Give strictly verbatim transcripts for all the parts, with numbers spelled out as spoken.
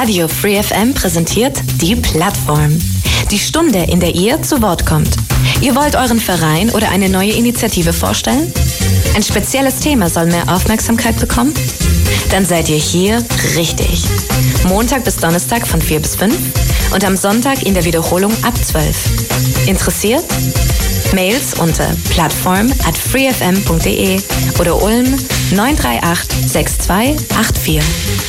Radio Free F M präsentiert die Plattform. Die Stunde, in der ihr zu Wort kommt. Ihr wollt euren Verein oder eine neue Initiative vorstellen? Ein spezielles Thema soll mehr Aufmerksamkeit bekommen? Dann seid ihr hier richtig. Montag bis Donnerstag von vier bis fünf und am Sonntag in der Wiederholung ab zwölf. Interessiert? Mails unter plattform at freefm punkt de oder Ulm neun drei acht sechs zwei acht vier.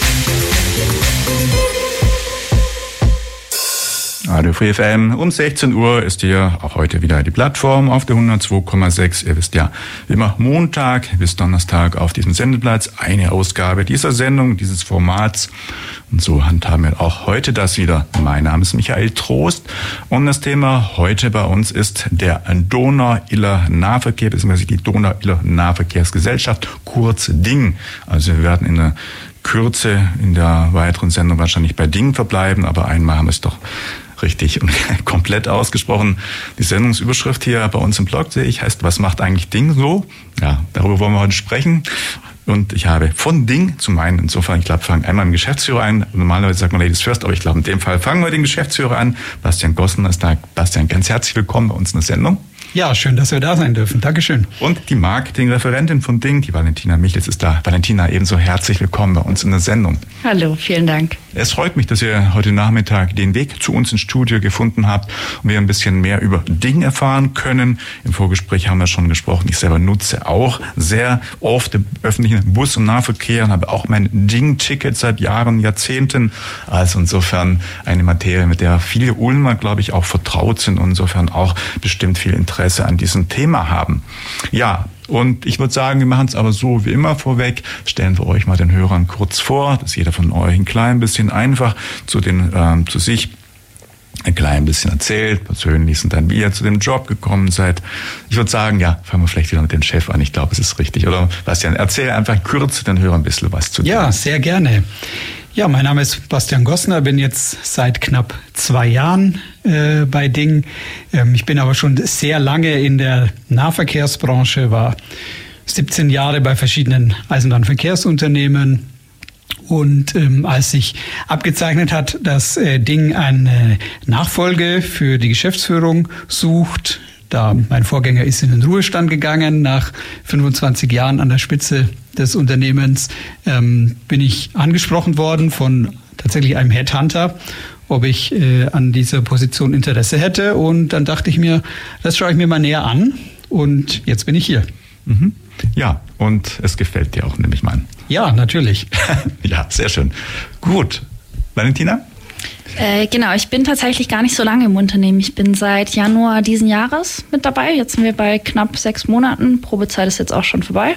Radio Free F M, um sechzehn Uhr ist hier auch heute wieder die Plattform auf der hundertzwei Komma sechs. Ihr wisst ja, immer Montag bis Donnerstag auf diesem Sendeplatz eine Ausgabe dieser Sendung, dieses Formats. Und so handhaben wir auch heute das wieder. Mein Name ist Michael Trost und das Thema heute bei uns ist der Donau-Iller-Nahverkehr, beziehungsweise die Donau-Iller-Nahverkehrsgesellschaft, kurz D I N G. Also wir werden in der Kürze in der weiteren Sendung wahrscheinlich bei D I N G verbleiben, aber einmal haben wir es doch richtig und komplett ausgesprochen. Die Sendungsüberschrift hier bei uns im Blog, sehe ich, heißt, was macht eigentlich D I N G so? Ja, darüber wollen wir heute sprechen. Und ich habe von D I N G zu meinen, insofern, ich glaube, wir fangen einmal mit dem Geschäftsführer an. Normalerweise sagt man Ladies first, aber ich glaube, in dem Fall fangen wir den Geschäftsführer an. Bastian Gossner ist da. Bastian, ganz herzlich willkommen bei uns in der Sendung. Ja, schön, dass wir da sein dürfen. Dankeschön. Und die Marketingreferentin von D I N G, die Valentina Michels, ist da. Valentina, ebenso herzlich willkommen bei uns in der Sendung. Hallo, vielen Dank. Es freut mich, dass ihr heute Nachmittag den Weg zu uns ins Studio gefunden habt und wir ein bisschen mehr über D I N G erfahren können. Im Vorgespräch haben wir schon gesprochen, ich selber nutze auch sehr oft den öffentlichen Bus- und Nahverkehr und habe auch mein D I N G-Ticket seit Jahren, Jahrzehnten. Also insofern eine Materie, mit der viele Ulmer, glaube ich, auch vertraut sind und insofern auch bestimmt viel Interesse an diesem Thema haben. Ja, und ich würde sagen, wir machen es aber so wie immer vorweg. Stellen wir euch mal den Hörern kurz vor, dass jeder von euch ein klein bisschen einfach zu, den, ähm, zu sich ein klein bisschen erzählt, persönlich sind dann, wie ihr zu dem Job gekommen seid. Ich würde sagen, ja, fangen wir vielleicht wieder mit dem Chef an. Ich glaube, es ist richtig. Oder Bastian, erzähl einfach kurz den Hörern ein bisschen was zu dir. Ja, sehr gerne. Ja, mein Name ist Bastian Gossner, bin jetzt seit knapp zwei Jahren äh, bei D I N G. Ähm, ich bin aber schon sehr lange in der Nahverkehrsbranche, war siebzehn Jahre bei verschiedenen Eisenbahnverkehrsunternehmen. Und ähm, als sich abgezeichnet hat, dass äh, D I N G eine Nachfolge für die Geschäftsführung sucht, da mein Vorgänger ist in den Ruhestand gegangen, nach fünfundzwanzig Jahren an der Spitze des Unternehmens, ähm, bin ich angesprochen worden von tatsächlich einem Headhunter, ob ich äh, an dieser Position Interesse hätte. Und dann dachte ich mir, das schaue ich mir mal näher an. Und jetzt bin ich hier. Mhm. Ja, und es gefällt dir auch, nehme ich mal an. Ja, natürlich. Ja, sehr schön. Gut. Valentina? Äh, genau, ich bin tatsächlich gar nicht so lange im Unternehmen. Ich bin seit Januar diesen Jahres mit dabei. Jetzt sind wir bei knapp sechs Monaten. Probezeit ist jetzt auch schon vorbei.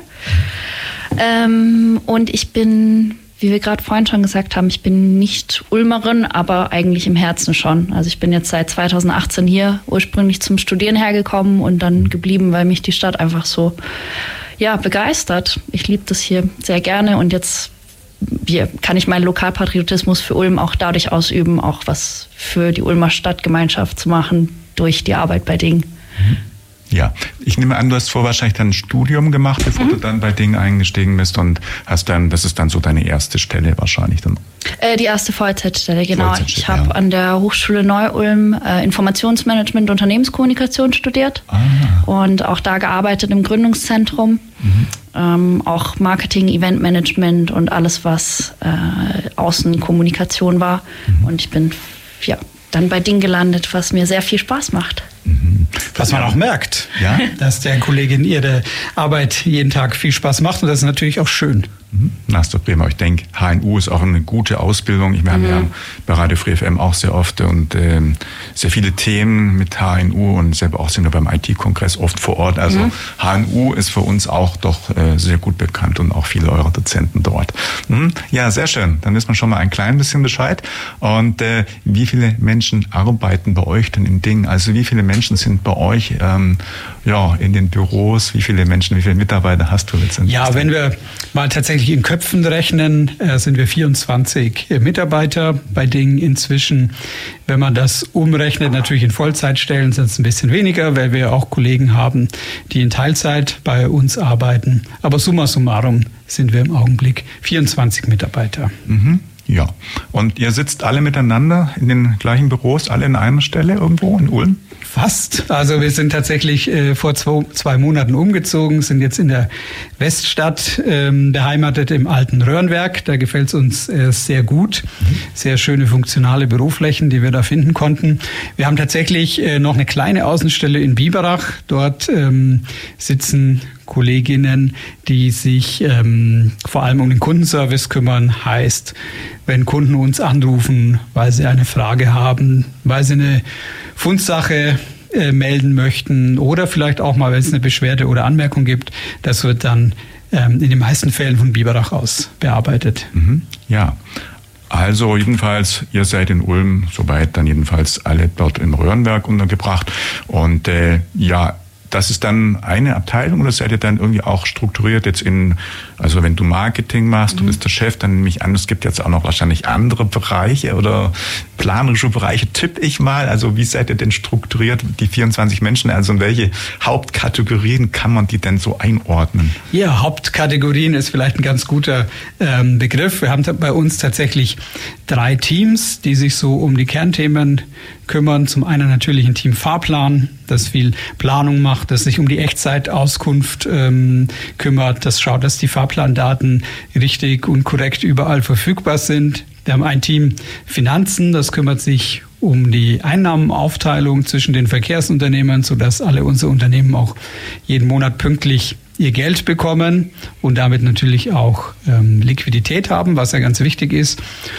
Ähm, und ich bin, wie wir gerade vorhin schon gesagt haben, ich bin nicht Ulmerin, aber eigentlich im Herzen schon. Also ich bin jetzt seit zweitausendachtzehn hier, ursprünglich zum Studieren hergekommen und dann geblieben, weil mich die Stadt einfach so ja, begeistert. Ich liebe das hier sehr gerne und jetzt hier kann ich meinen Lokalpatriotismus für Ulm auch dadurch ausüben, auch was für die Ulmer Stadtgemeinschaft zu machen durch die Arbeit bei D I N G. Ja, ich nehme an, du hast vorher wahrscheinlich dann ein Studium gemacht, bevor mhm. du dann bei D I N G eingestiegen bist und hast dann, das ist dann so deine erste Stelle wahrscheinlich dann. Äh, die erste Vollzeitstelle, genau. Vollzeitstelle, ich habe ja. an der Hochschule Neu-Ulm äh, Informationsmanagement, Unternehmenskommunikation studiert ah. und auch da gearbeitet im Gründungszentrum. Mhm. Ähm, auch Marketing, Eventmanagement und alles, was äh, Außenkommunikation war. Mhm. Und ich bin ja dann bei D I N G gelandet, was mir sehr viel Spaß macht. Mhm. Was man auch merkt, ja? Dass der Kollegin ihre Arbeit jeden Tag viel Spaß macht und das ist natürlich auch schön. Na, ist doch prima. Ich denke, H N U ist auch eine gute Ausbildung. Wir haben mhm. ja bei Radio Free F M auch sehr oft und ähm, sehr viele Themen mit H N U und selber auch sind wir beim I T-Kongress oft vor Ort. Also mhm. H N U ist für uns auch doch äh, sehr gut bekannt und auch viele eurer Dozenten dort. Mhm. Ja, sehr schön. Dann wissen wir schon mal ein klein bisschen Bescheid. Und äh, wie viele Menschen arbeiten bei euch denn im D I N G? Also wie viele Menschen sind bei euch ähm, ja, in den Büros? Wie viele Menschen, wie viele Mitarbeiter hast du letztendlich? Ja, wenn wir mal tatsächlich in Köpfen rechnen, äh, sind wir vierundzwanzig Mitarbeiter bei D I N G inzwischen. Wenn man das umrechnet, natürlich in Vollzeitstellen sind es ein bisschen weniger, weil wir auch Kollegen haben, die in Teilzeit bei uns arbeiten. Aber summa summarum sind wir im Augenblick vierundzwanzig Mitarbeiter. Mhm. Ja, und ihr sitzt alle miteinander in den gleichen Büros, alle an einer Stelle irgendwo in Ulm? Fast. Also wir sind tatsächlich äh, vor zwei, zwei Monaten umgezogen, sind jetzt in der Weststadt ähm, beheimatet im alten Röhrenwerk. Da gefällt es uns äh, sehr gut. Sehr schöne, funktionale Büroflächen, die wir da finden konnten. Wir haben tatsächlich äh, noch eine kleine Außenstelle in Biberach. Dort ähm, sitzen Kolleginnen, die sich ähm, vor allem um den Kundenservice kümmern. Heißt, wenn Kunden uns anrufen, weil sie eine Frage haben, weil sie eine Fundsache äh, melden möchten oder vielleicht auch mal, wenn es eine Beschwerde oder Anmerkung gibt, das wird dann ähm, in den meisten Fällen von Biberach aus bearbeitet. Mhm. Ja. Also jedenfalls, ihr seid in Ulm, soweit dann jedenfalls alle dort im Röhrenwerk untergebracht. Und äh, ja, das ist dann eine Abteilung oder seid ihr dann irgendwie auch strukturiert jetzt in, also wenn du Marketing machst, mhm. du bist der Chef, dann nehme ich an, es gibt jetzt auch noch wahrscheinlich andere Bereiche oder planerische Bereiche, tippe ich mal. Also wie seid ihr denn strukturiert, die vierundzwanzig Menschen, also in welche Hauptkategorien kann man die denn so einordnen? Ja, Hauptkategorien ist vielleicht ein ganz guter ähm, Begriff. Wir haben bei uns tatsächlich drei Teams, die sich so um die Kernthemen kümmern. Zum einen natürlich ein Team Fahrplan, das viel Planung macht, das sich um die Echtzeitauskunft ähm, kümmert, das schaut, dass die Fahrplandaten richtig und korrekt überall verfügbar sind. Wir haben ein Team Finanzen, das kümmert sich um die Einnahmenaufteilung zwischen den Verkehrsunternehmen, sodass alle unsere Unternehmen auch jeden Monat pünktlich ihr Geld bekommen und damit natürlich auch ähm, Liquidität haben, was ja ganz wichtig ist.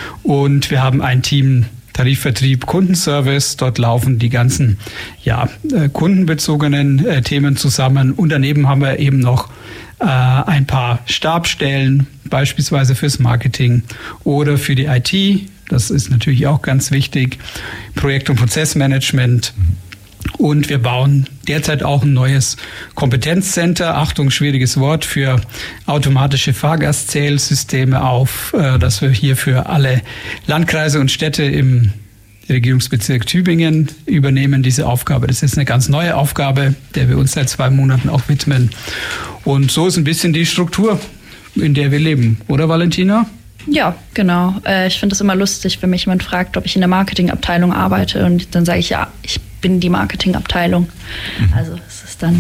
Und wir haben ein Team Tarifvertrieb, Kundenservice. Dort laufen die ganzen ja, äh, kundenbezogenen äh, Themen zusammen. Und daneben haben wir eben noch äh, ein paar Stabsstellen, beispielsweise fürs Marketing oder für die I T. Das ist natürlich auch ganz wichtig. Projekt- und Prozessmanagement. Und wir bauen derzeit auch ein neues Kompetenzcenter, Achtung, schwieriges Wort, für automatische Fahrgastzählsysteme auf, das wir hier für alle Landkreise und Städte im Regierungsbezirk Tübingen übernehmen, diese Aufgabe. Das ist eine ganz neue Aufgabe, der wir uns seit zwei Monaten auch widmen. Und so ist ein bisschen die Struktur, in der wir leben. Oder, Valentina? Ja, genau. Ich finde es immer lustig, wenn mich jemand fragt, ob ich in der Marketingabteilung arbeite. Und dann sage ich, ja, ich bin die Marketingabteilung. Mhm. Also es ist dann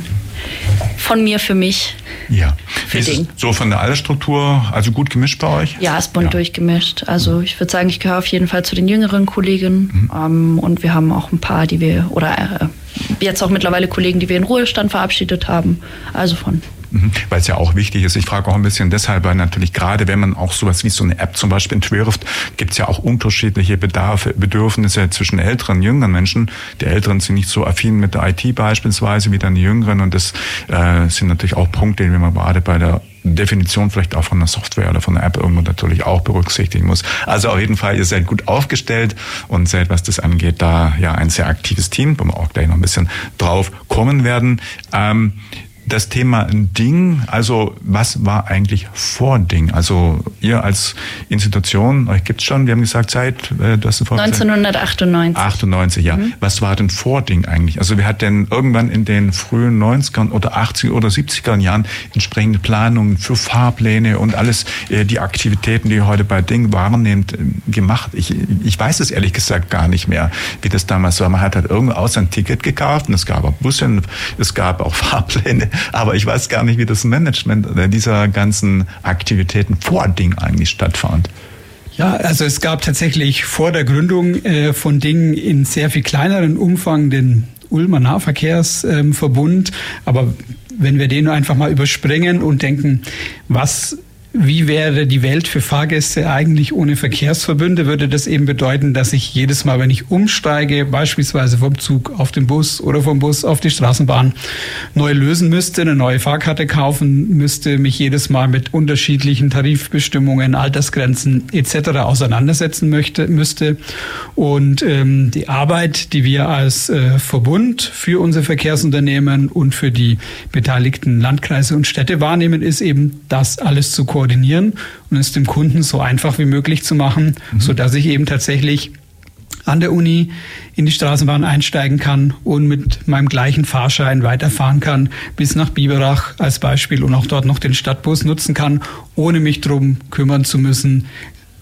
von mir für mich. Ja. Für ist Ding. Es so von der Altersstruktur, also gut gemischt bei euch? Ja, ist bunt ja. durchgemischt. Also ich würde sagen, ich gehöre auf jeden Fall zu den jüngeren Kollegen. Mhm. Ähm, und wir haben auch ein paar, die wir, oder äh, jetzt auch mittlerweile Kollegen, die wir in Ruhestand verabschiedet haben. Also von weil es ja auch wichtig ist. Ich frage auch ein bisschen deshalb, weil natürlich gerade, wenn man auch sowas wie so eine App zum Beispiel entwirft, gibt es ja auch unterschiedliche Bedarfe, Bedürfnisse zwischen älteren und jüngeren Menschen. Die Älteren sind nicht so affin mit der I T beispielsweise wie dann die Jüngeren und das äh, sind natürlich auch Punkte, die man gerade bei der Definition vielleicht auch von der Software oder von der App irgendwo natürlich auch berücksichtigen muss. Also auf jeden Fall, ihr seid gut aufgestellt und seid, was das angeht, da ja ein sehr aktives Team, wo wir auch gleich noch ein bisschen drauf kommen werden. Ähm, Das Thema Ding, also was war eigentlich vor Ding? Also ihr als Institution, euch gibt's schon, wir haben gesagt, seit äh, du hast vor neunzehnhundertachtundneunzig. achtundneunzig, ja. Mhm. Was war denn vor Ding eigentlich? Also wer hat denn irgendwann in den frühen neunzigern oder achtziger oder siebziger Jahren entsprechende Planungen für Fahrpläne und alles, äh, die Aktivitäten, die ihr heute bei Ding wahrnehmt, äh, gemacht? Ich, ich weiß es ehrlich gesagt gar nicht mehr, wie das damals war. Man hat halt irgendwo außer ein Ticket gekauft und es gab auch Busse, es gab auch Fahrpläne. Aber ich weiß gar nicht, wie das Management dieser ganzen Aktivitäten vor Ding eigentlich stattfand. Ja, also es gab tatsächlich vor der Gründung äh, von Ding in sehr viel kleineren Umfang den Ulmer Nahverkehrsverbund. Ähm, Aber wenn wir den nur einfach mal überspringen und denken, was wie wäre die Welt für Fahrgäste eigentlich ohne Verkehrsverbünde, würde das eben bedeuten, dass ich jedes Mal, wenn ich umsteige, beispielsweise vom Zug auf den Bus oder vom Bus auf die Straßenbahn, neu lösen müsste, eine neue Fahrkarte kaufen müsste, mich jedes Mal mit unterschiedlichen Tarifbestimmungen, Altersgrenzen et cetera auseinandersetzen möchte, müsste. Und ähm, die Arbeit, die wir als äh, Verbund für unsere Verkehrsunternehmen und für die beteiligten Landkreise und Städte wahrnehmen, ist eben, das alles zu koordinieren und es dem Kunden so einfach wie möglich zu machen, mhm. sodass ich eben tatsächlich an der Uni in die Straßenbahn einsteigen kann und mit meinem gleichen Fahrschein weiterfahren kann bis nach Biberach als Beispiel und auch dort noch den Stadtbus nutzen kann, ohne mich drum kümmern zu müssen,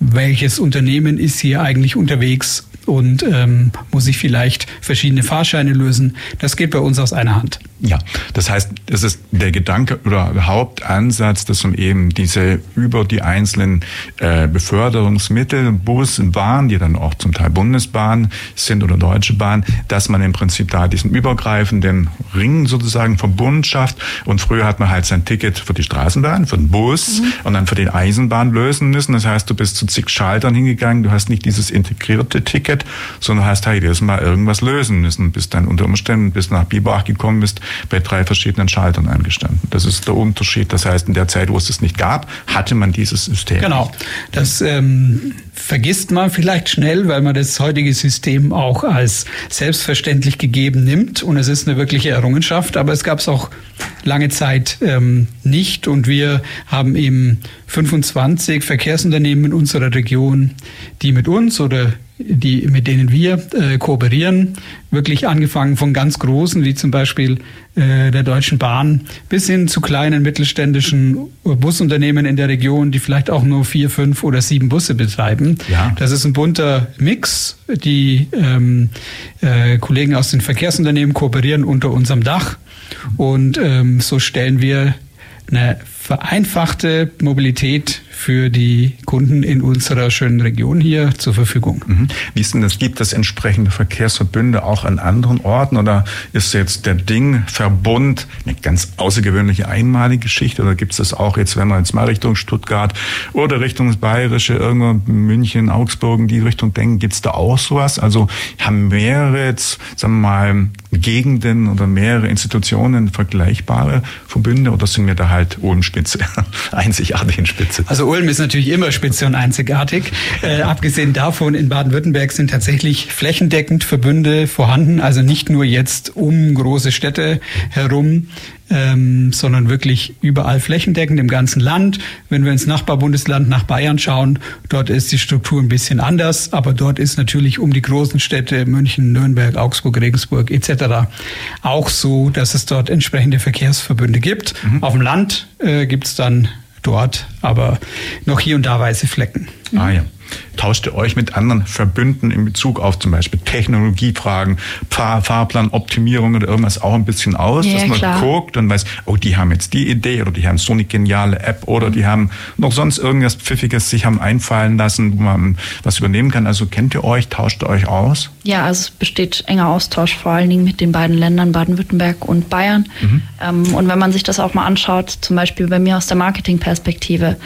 welches Unternehmen ist hier eigentlich unterwegs und ähm, muss ich vielleicht verschiedene Fahrscheine lösen. Das geht bei uns aus einer Hand. Ja, das heißt, das ist der Gedanke oder Hauptansatz, dass man eben diese über die einzelnen äh, Beförderungsmittel, Bus, Bahn, die dann auch zum Teil Bundesbahn sind oder Deutsche Bahn, dass man im Prinzip da diesen übergreifenden Ring sozusagen Verbund schafft. Und früher hat man halt sein Ticket für die Straßenbahn, für den Bus mhm. und dann für die Eisenbahn lösen müssen. Das heißt, du bist zu zig Schaltern hingegangen, du hast nicht dieses integrierte Ticket, sondern hast halt jedes Mal irgendwas lösen müssen, bis dann unter Umständen bis nach Biberach gekommen bist, bei drei verschiedenen Schaltern eingestanden. Das ist der Unterschied. Das heißt, in der Zeit, wo es es nicht gab, hatte man dieses System. Genau. Das ähm, vergisst man vielleicht schnell, weil man das heutige System auch als selbstverständlich gegeben nimmt. Und es ist eine wirkliche Errungenschaft. Aber es gab es auch lange Zeit ähm, nicht. Und wir haben eben fünfundzwanzig Verkehrsunternehmen in unserer Region, die mit uns oder die, mit denen wir äh, kooperieren, wirklich angefangen von ganz großen, wie zum Beispiel äh, der Deutschen Bahn, bis hin zu kleinen mittelständischen Busunternehmen in der Region, die vielleicht auch nur vier, fünf oder sieben Busse betreiben. Ja. Das ist ein bunter Mix. Die ähm, äh, Kollegen aus den Verkehrsunternehmen kooperieren unter unserem Dach und ähm, so stellen wir eine vereinfachte Mobilität für die Kunden in unserer schönen Region hier zur Verfügung. Mhm. Wie ist denn das? Gibt es entsprechende Verkehrsverbünde auch an anderen Orten oder ist jetzt der Ding-Verbund eine ganz außergewöhnliche, einmalige Geschichte oder gibt es das auch jetzt, wenn man jetzt mal Richtung Stuttgart oder Richtung das Bayerische, irgendwo München, Augsburg in die Richtung denken, gibt es da auch sowas? Also haben mehrere jetzt, sagen wir mal, Gegenden oder mehrere Institutionen vergleichbare Verbünde oder sind wir da halt oben Spitze, einzigartig in Spitze? Also Ulm ist natürlich immer spitze und einzigartig. Äh, abgesehen davon, in Baden-Württemberg sind tatsächlich flächendeckend Verbünde vorhanden, also nicht nur jetzt um große Städte herum, ähm, sondern wirklich überall flächendeckend im ganzen Land. Wenn wir ins Nachbarbundesland nach Bayern schauen, dort ist die Struktur ein bisschen anders, aber dort ist natürlich um die großen Städte München, Nürnberg, Augsburg, Regensburg et cetera auch so, dass es dort entsprechende Verkehrsverbünde gibt. Mhm. Auf dem Land äh, gibt es dann dort aber noch hier und da weiße Flecken. Ah ja. Tauscht ihr euch mit anderen Verbünden in Bezug auf zum Beispiel Technologiefragen, Fahr- Fahrplanoptimierung oder irgendwas auch ein bisschen aus, ja, dass man klar. guckt und weiß, oh, die haben jetzt die Idee oder die haben so eine geniale App oder die haben noch sonst irgendwas Pfiffiges sich haben einfallen lassen, wo man was übernehmen kann. Also kennt ihr euch, tauscht ihr euch aus? Ja, also es besteht enger Austausch vor allen Dingen mit den beiden Ländern Baden-Württemberg und Bayern. Mhm. Ähm, und wenn man sich das auch mal anschaut, zum Beispiel bei mir aus der Marketingperspektive,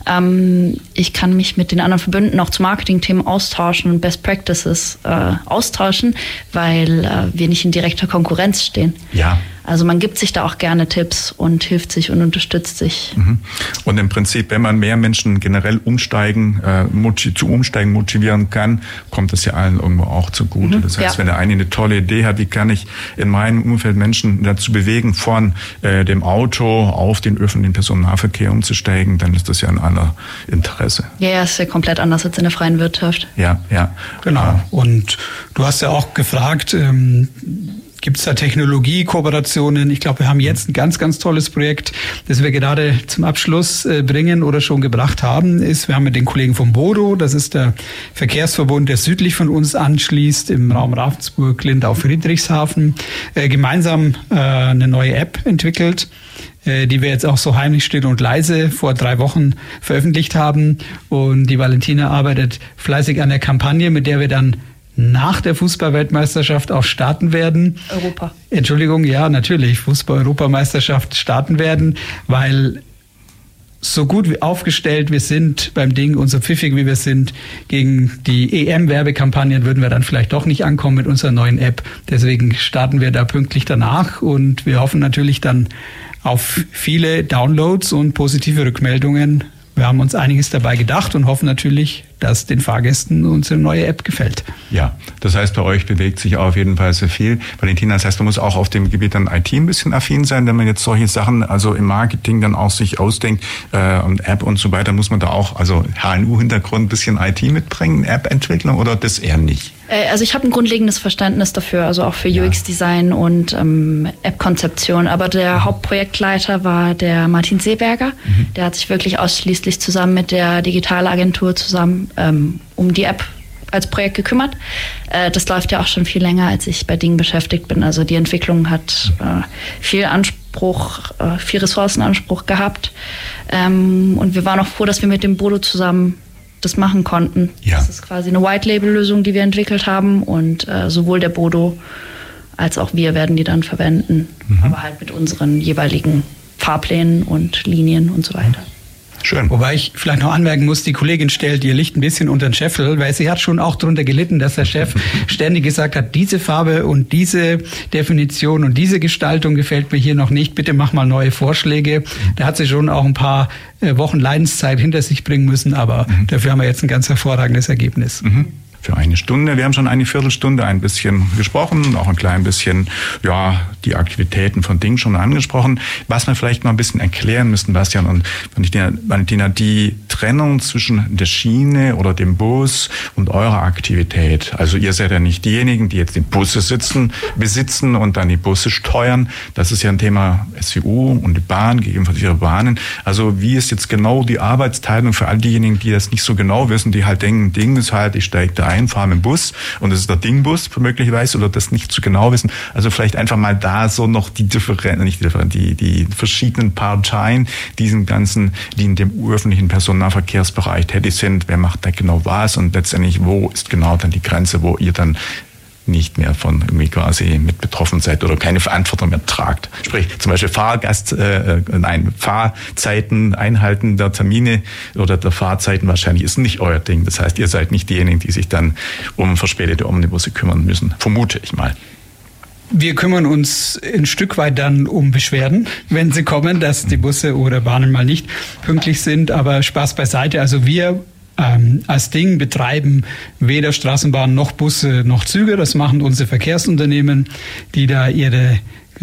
ähm, ich kann mich mit den anderen Verbünden auch zu Marketingthemen austauschen und Best Practices äh, austauschen, weil äh, wir nicht in direkter Konkurrenz stehen. Ja. Also man gibt sich da auch gerne Tipps und hilft sich und unterstützt sich. Und im Prinzip, wenn man mehr Menschen generell umsteigen, äh, motiv- zu umsteigen motivieren kann, kommt das ja allen irgendwo auch zugute. Mhm, das heißt, ja. wenn der eine eine tolle Idee hat, wie kann ich in meinem Umfeld Menschen dazu bewegen, von äh, dem Auto auf den öffentlichen Personennahverkehr umzusteigen, dann ist das ja in aller Interesse. Ja, ja, ist ja komplett anders als in der freien Wirtschaft. Ja, ja. Genau. Und du hast ja auch gefragt, ähm, gibt es da Technologiekooperationen? Ich glaube, wir haben jetzt ein ganz, ganz tolles Projekt, das wir gerade zum Abschluss äh, bringen oder schon gebracht haben. Ist, wir haben mit den Kollegen vom Bodo, das ist der Verkehrsverbund, der südlich von uns anschließt, im Raum Ravensburg, Lindau, Friedrichshafen, äh, gemeinsam äh, eine neue App entwickelt, äh, die wir jetzt auch so heimlich, still und leise vor drei Wochen veröffentlicht haben. Und die Valentina arbeitet fleißig an der Kampagne, mit der wir dann nach der Fußball-Weltmeisterschaft auch starten werden. Europa. Entschuldigung, ja, natürlich, Fußball-Europameisterschaft starten werden, weil so gut wie aufgestellt wir sind beim Ding und so pfiffig wie wir sind, gegen die E M-Werbekampagnen würden wir dann vielleicht doch nicht ankommen mit unserer neuen App. Deswegen starten wir da pünktlich danach und wir hoffen natürlich dann auf viele Downloads und positive Rückmeldungen. Wir haben uns einiges dabei gedacht und hoffen natürlich, dass den Fahrgästen unsere neue App gefällt. Ja, das heißt, bei euch bewegt sich auf jeden Fall sehr viel. Valentina, das heißt, man muss auch auf dem Gebiet dann I T ein bisschen affin sein, wenn man jetzt solche Sachen, also im Marketing dann auch sich ausdenkt äh, und App und so weiter, muss man da auch, also H N U-Hintergrund, ein bisschen I T mitbringen, App-Entwicklung oder das eher nicht? Also ich habe ein grundlegendes Verständnis dafür, also auch für U X-Design und ähm, App-Konzeption. Aber der mhm. Hauptprojektleiter war der Martin Seeberger. Mhm. Der hat sich wirklich ausschließlich zusammen mit der Digitalagentur zusammen ähm, um die App als Projekt gekümmert. Äh, das läuft ja auch schon viel länger, als ich bei Dingen beschäftigt bin. Also die Entwicklung hat äh, viel Anspruch, äh, viel Ressourcenanspruch gehabt. Ähm, und wir waren auch froh, dass wir mit dem Bodo zusammen das machen konnten. Ja. Das ist quasi eine White-Label-Lösung, die wir entwickelt haben. Und äh, sowohl der Bodo als auch wir werden die dann verwenden. Mhm. Aber halt mit unseren jeweiligen Fahrplänen und Linien und so weiter. Schön. Wobei ich vielleicht noch anmerken muss, die Kollegin stellt ihr Licht ein bisschen unter den Scheffel, weil sie hat schon auch darunter gelitten, dass der Chef ständig gesagt hat, diese Farbe und diese Definition und diese Gestaltung gefällt mir hier noch nicht, bitte mach mal neue Vorschläge. Da hat sie schon auch ein paar Wochen Leidenszeit hinter sich bringen müssen, aber mhm. dafür haben wir jetzt ein ganz hervorragendes Ergebnis. Mhm. Für eine Stunde. Wir haben schon eine Viertelstunde ein bisschen gesprochen, auch ein klein bisschen, ja, die Aktivitäten von Ding schon angesprochen. Was wir vielleicht noch ein bisschen erklären müssen, Bastian und Valentina, Valentina, die Trennung zwischen der Schiene oder dem Bus und eurer Aktivität. Also ihr seid ja nicht diejenigen, die jetzt die Busse sitzen, besitzen und dann die Busse steuern. Das ist ja ein Thema S W U und die Bahn, gegebenenfalls ihre Bahnen. Also wie ist jetzt genau die Arbeitsteilung für all diejenigen, die das nicht so genau wissen, die halt denken, Ding ist halt, ich steige da ein, fahre mit dem Bus und das ist der Dingbus möglicherweise oder das nicht so genau wissen. Also vielleicht einfach mal da so noch die Differenz, nicht die Differenz, die, die verschiedenen Parteien, diesen ganzen, die in dem öffentlichen Personennahverkehrsbereich tätig sind, wer macht da genau was und letztendlich, wo ist genau dann die Grenze, wo ihr dann nicht mehr von irgendwie quasi mit betroffen seid oder keine Verantwortung mehr tragt. Sprich, zum Beispiel Fahrgast, äh, nein, Fahrzeiten, Einhalten der Termine oder der Fahrzeiten wahrscheinlich ist nicht euer Ding. Das heißt, ihr seid nicht diejenigen, die sich dann um verspätete Omnibusse kümmern müssen. Vermute ich mal. Wir kümmern uns ein Stück weit dann um Beschwerden, wenn sie kommen, dass die Busse oder Bahnen mal nicht pünktlich sind. Aber Spaß beiseite. Also wir Ähm, als Ding betreiben weder Straßenbahnen noch Busse noch Züge. Das machen unsere Verkehrsunternehmen, die da ihre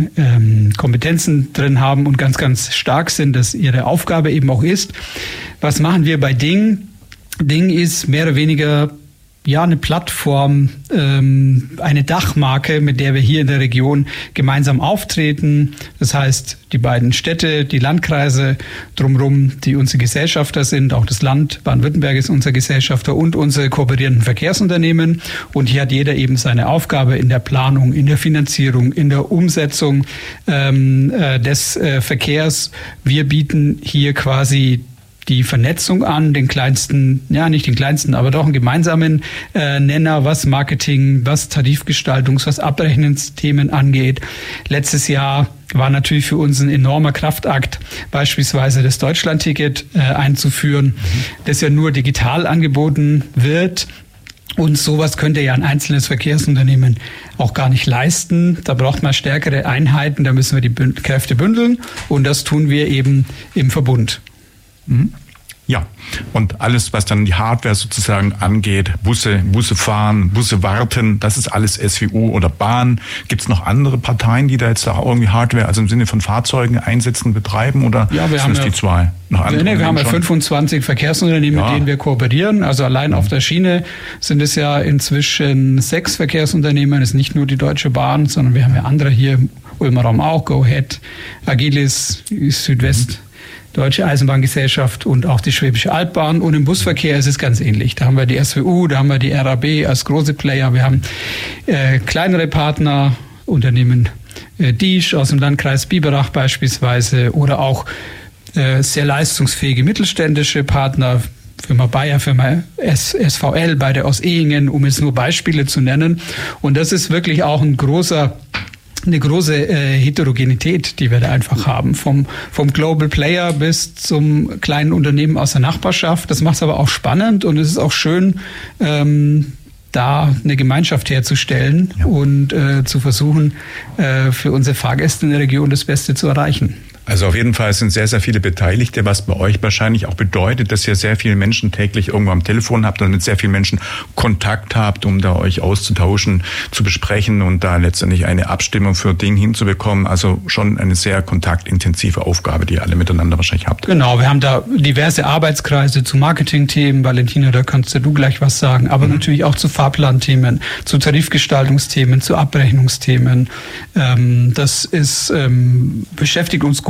ähm, Kompetenzen drin haben und ganz, ganz stark sind, dass ihre Aufgabe eben auch ist. Was machen wir bei Ding? Ding ist mehr oder weniger ja eine Plattform, ähm, eine Dachmarke, mit der wir hier in der Region gemeinsam auftreten. Das heißt, die beiden Städte, die Landkreise drumherum, die unsere Gesellschafter sind, auch das Land Baden-Württemberg ist unser Gesellschafter und unsere kooperierenden Verkehrsunternehmen. Und hier hat jeder eben seine Aufgabe in der Planung, in der Finanzierung, in der Umsetzung ähm, äh, des äh, Verkehrs. Wir bieten hier quasi die Vernetzung an, den kleinsten, ja nicht den kleinsten, aber doch einen gemeinsamen äh, Nenner, was Marketing, was Tarifgestaltungs-, was Abrechnungsthemen angeht. Letztes Jahr war natürlich für uns ein enormer Kraftakt, beispielsweise das Deutschlandticket äh, einzuführen, mhm. das ja nur digital angeboten wird. Und sowas könnte ja ein einzelnes Verkehrsunternehmen auch gar nicht leisten. Da braucht man stärkere Einheiten, da müssen wir die Bünd- Kräfte bündeln und das tun wir eben im Verbund. Mhm. Ja, und alles, was dann die Hardware sozusagen angeht, Busse, Busse fahren, Busse warten, das ist alles S W U oder Bahn. Gibt es noch andere Parteien, die da jetzt auch irgendwie Hardware, also im Sinne von Fahrzeugen einsetzen, betreiben oder ja, wir sind haben es ja, die zwei? Noch andere nee, wir haben ja fünfundzwanzig Verkehrsunternehmen, ja. mit denen wir kooperieren. Also allein mhm. auf der Schiene sind es ja inzwischen sechs Verkehrsunternehmen. Es ist nicht nur die Deutsche Bahn, sondern wir haben ja andere hier, Ulmer Raum auch, Go Ahead, Agilis, Südwest. Mhm. Deutsche Eisenbahngesellschaft und auch die Schwäbische Altbahn. Und im Busverkehr ist es ganz ähnlich. Da haben wir die S W U, da haben wir die R A B als große Player. Wir haben äh, kleinere Partner, Unternehmen äh, Diesch aus dem Landkreis Biberach beispielsweise oder auch äh, sehr leistungsfähige mittelständische Partner, Firma Bayer, Firma S V L, beide aus Ehingen, um jetzt nur Beispiele zu nennen. Und das ist wirklich auch ein großer eine große äh, Heterogenität, die wir da einfach haben. Vom, vom Global Player bis zum kleinen Unternehmen aus der Nachbarschaft. Das macht es aber auch spannend und es ist auch schön, ähm, da eine Gemeinschaft herzustellen ja. und äh, zu versuchen, äh, für unsere Fahrgäste in der Region das Beste zu erreichen. Also auf jeden Fall sind sehr, sehr viele Beteiligte, was bei euch wahrscheinlich auch bedeutet, dass ihr sehr viele Menschen täglich irgendwo am Telefon habt und mit sehr vielen Menschen Kontakt habt, um da euch auszutauschen, zu besprechen und da letztendlich eine Abstimmung für Ding hinzubekommen. Also schon eine sehr kontaktintensive Aufgabe, die ihr alle miteinander wahrscheinlich habt. Genau, wir haben da diverse Arbeitskreise zu Marketingthemen. Valentina, da kannst du gleich was sagen. Aber mhm. natürlich auch zu Fahrplanthemen, zu Tarifgestaltungsthemen, zu Abrechnungsthemen. Ähm, das ist, ähm, beschäftigt uns gut.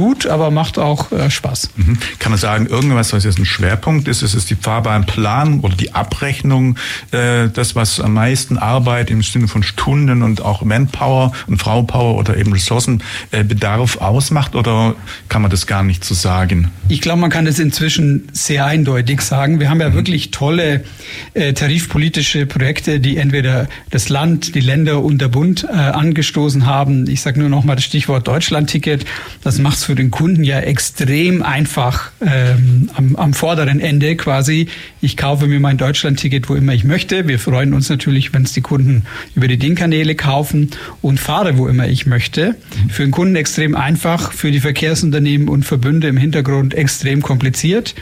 gut, aber macht auch äh, Spaß. Mhm. Kann man sagen, irgendwas, was jetzt ein Schwerpunkt ist, ist es die Fahrbahnplanung oder die Abrechnung, äh, das, was am meisten Arbeit im Sinne von Stunden und auch Manpower und Fraupower oder eben Ressourcenbedarf äh, ausmacht, oder kann man das gar nicht so sagen? Ich glaube, man kann das inzwischen sehr eindeutig sagen. Wir haben ja mhm. wirklich tolle äh, tarifpolitische Projekte, die entweder das Land, die Länder und der Bund äh, angestoßen haben. Ich sage nur noch mal das Stichwort Deutschland-Ticket. Das macht es für den Kunden ja extrem einfach ähm, am, am vorderen Ende quasi. Ich kaufe mir mein Deutschland-Ticket, wo immer ich möchte. Wir freuen uns natürlich, wenn es die Kunden über die D I N-Kanäle kaufen, und fahre, wo immer ich möchte. Für den Kunden extrem einfach, für die Verkehrsunternehmen und Verbünde im Hintergrund extrem kompliziert.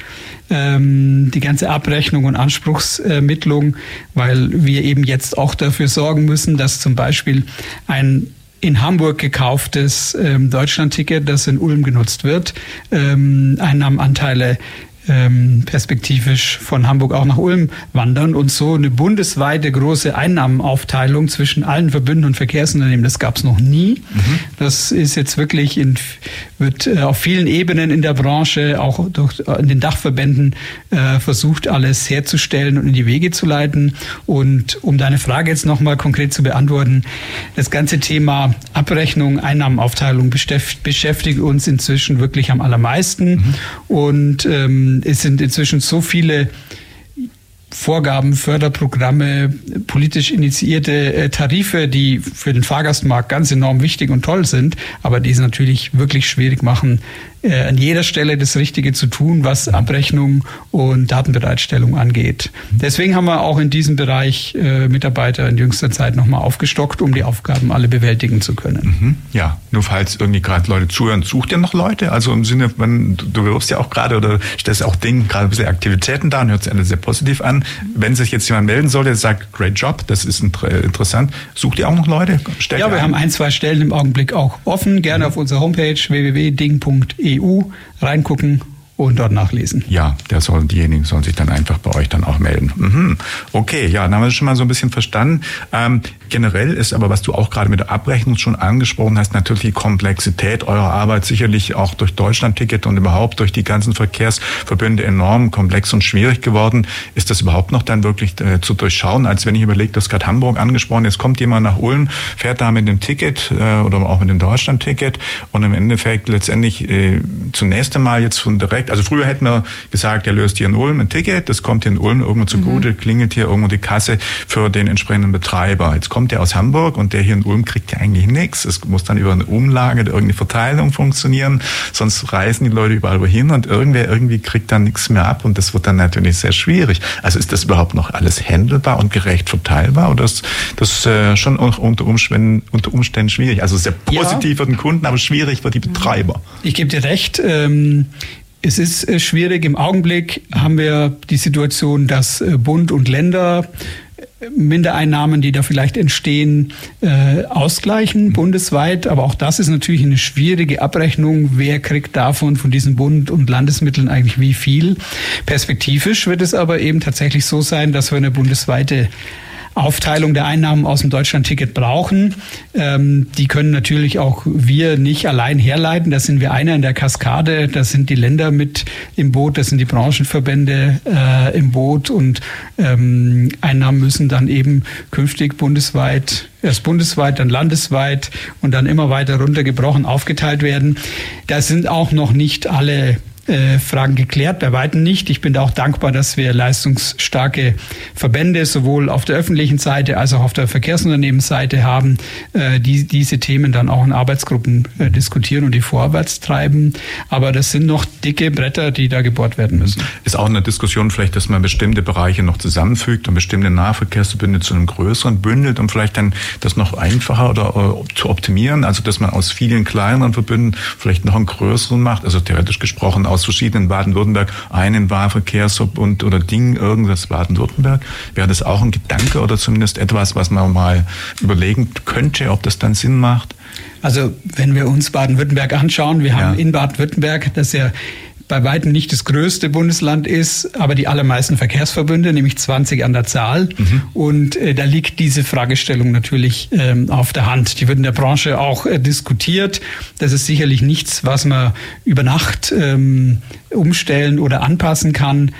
Ähm, die ganze Abrechnung und Anspruchsermittlung, weil wir eben jetzt auch dafür sorgen müssen, dass zum Beispiel ein in Hamburg gekauftes ähm, Deutschland-Ticket, das in Ulm genutzt wird, ähm, Einnahmenanteile ähm, perspektivisch von Hamburg auch nach Ulm wandern und so eine bundesweite große Einnahmenaufteilung zwischen allen Verbünden und Verkehrsunternehmen, das gab es noch nie. Mhm. Das ist jetzt wirklich in, wird äh, auf vielen Ebenen in der Branche, auch durch äh, in den Dachverbänden äh, versucht, alles herzustellen und in die Wege zu leiten. Und um deine Frage jetzt nochmal konkret zu beantworten, das ganze Thema Abrechnung, Einnahmenaufteilung beschäftigt, beschäftigt uns inzwischen wirklich am allermeisten. Mhm. Und ähm, es sind inzwischen so viele Vorgaben, Förderprogramme, politisch initiierte äh, Tarife, die für den Fahrgastmarkt ganz enorm wichtig und toll sind, aber die es natürlich wirklich schwierig machen, äh, an jeder Stelle das Richtige zu tun, was Abrechnung und Datenbereitstellung angeht. Deswegen haben wir auch in diesem Bereich äh, Mitarbeiter in jüngster Zeit nochmal aufgestockt, um die Aufgaben alle bewältigen zu können. Mhm. Ja, nur falls irgendwie gerade Leute zuhören, sucht ihr noch Leute? Also im Sinne, wenn du, du bewirbst ja auch gerade oder stellst auch Dinge, gerade ein bisschen Aktivitäten da und hört sich alles sehr positiv an. Wenn sich jetzt jemand melden sollte, der sagt, great job, das ist interessant, sucht ihr auch noch Leute? Stellt ja, wir ein? haben ein, zwei Stellen im Augenblick auch offen. Gerne mhm. auf unserer Homepage w w w punkt ding punkt e u reingucken und dort nachlesen. Ja, der soll, diejenigen sollen sich dann einfach bei euch dann auch melden. Mhm. Okay, ja, dann haben wir das schon mal so ein bisschen verstanden. Ähm, generell ist aber, was du auch gerade mit der Abrechnung schon angesprochen hast, natürlich die Komplexität eurer Arbeit sicherlich auch durch Deutschland-Ticket und überhaupt durch die ganzen Verkehrsverbünde enorm komplex und schwierig geworden. Ist das überhaupt noch dann wirklich äh, zu durchschauen? Als wenn ich überlege, du hast gerade Hamburg angesprochen, jetzt kommt jemand nach Ulm, fährt da mit dem Ticket äh, oder auch mit dem Deutschland-Ticket und im Endeffekt letztendlich äh, zunächst einmal jetzt von direkt, also früher hätten wir gesagt, er löst hier in Ulm ein Ticket, das kommt hier in Ulm irgendwo zugute, mhm. klingelt hier irgendwo die Kasse für den entsprechenden Betreiber. Jetzt kommt der aus Hamburg und der hier in Ulm kriegt ja eigentlich nichts. Es muss dann über eine Umlage oder irgendeine Verteilung funktionieren, sonst reisen die Leute überall wohin und irgendwer irgendwie kriegt dann nichts mehr ab und das wird dann natürlich sehr schwierig. Also ist das überhaupt noch alles handelbar und gerecht verteilbar oder ist das äh, schon auch unter Umständen, unter Umständen schwierig? Also sehr positiv ja. für den Kunden, aber schwierig für die Betreiber. Ich gebe dir recht, ähm es ist schwierig. Im Augenblick haben wir die Situation, dass Bund und Länder Mindereinnahmen, die da vielleicht entstehen, äh, ausgleichen bundesweit. Aber auch das ist natürlich eine schwierige Abrechnung. Wer kriegt davon, von diesen Bund- und Landesmitteln eigentlich wie viel? Perspektivisch wird es aber eben tatsächlich so sein, dass wir eine bundesweite Aufteilung der Einnahmen aus dem Deutschland-Ticket brauchen. Ähm, die können natürlich auch wir nicht allein herleiten. Da sind wir einer in der Kaskade. Da sind die Länder mit im Boot, das sind die Branchenverbände äh, im Boot und ähm, Einnahmen müssen dann eben künftig bundesweit, erst bundesweit, dann landesweit und dann immer weiter runtergebrochen aufgeteilt werden. Da sind auch noch nicht alle Äh, Fragen geklärt, bei weitem nicht. Ich bin da auch dankbar, dass wir leistungsstarke Verbände sowohl auf der öffentlichen Seite als auch auf der Verkehrsunternehmensseite haben, äh, die diese Themen dann auch in Arbeitsgruppen äh, diskutieren und die vorwärts treiben. Aber das sind noch dicke Bretter, die da gebohrt werden müssen. Ist auch eine Diskussion vielleicht, dass man bestimmte Bereiche noch zusammenfügt und bestimmte Nahverkehrsverbünde zu einem größeren bündelt, um vielleicht dann das noch einfacher oder äh, zu optimieren. Also dass man aus vielen kleineren Verbünden vielleicht noch einen größeren macht. Also theoretisch gesprochen aus verschiedenen Baden-Württemberg einen Nahverkehrsverbund oder Ding, irgendwas Baden-Württemberg. Wäre das auch ein Gedanke oder zumindest etwas, was man mal überlegen könnte, ob das dann Sinn macht? Also wenn wir uns Baden-Württemberg anschauen, wir haben ja. in Baden-Württemberg, das ja bei weitem nicht das größte Bundesland ist, aber die allermeisten Verkehrsverbünde, nämlich zwanzig an der Zahl. Mhm. Und äh, da liegt diese Fragestellung natürlich ähm, auf der Hand. Die wird in der Branche auch äh, diskutiert. Das ist sicherlich nichts, was man über Nacht ähm, umstellen oder anpassen kann.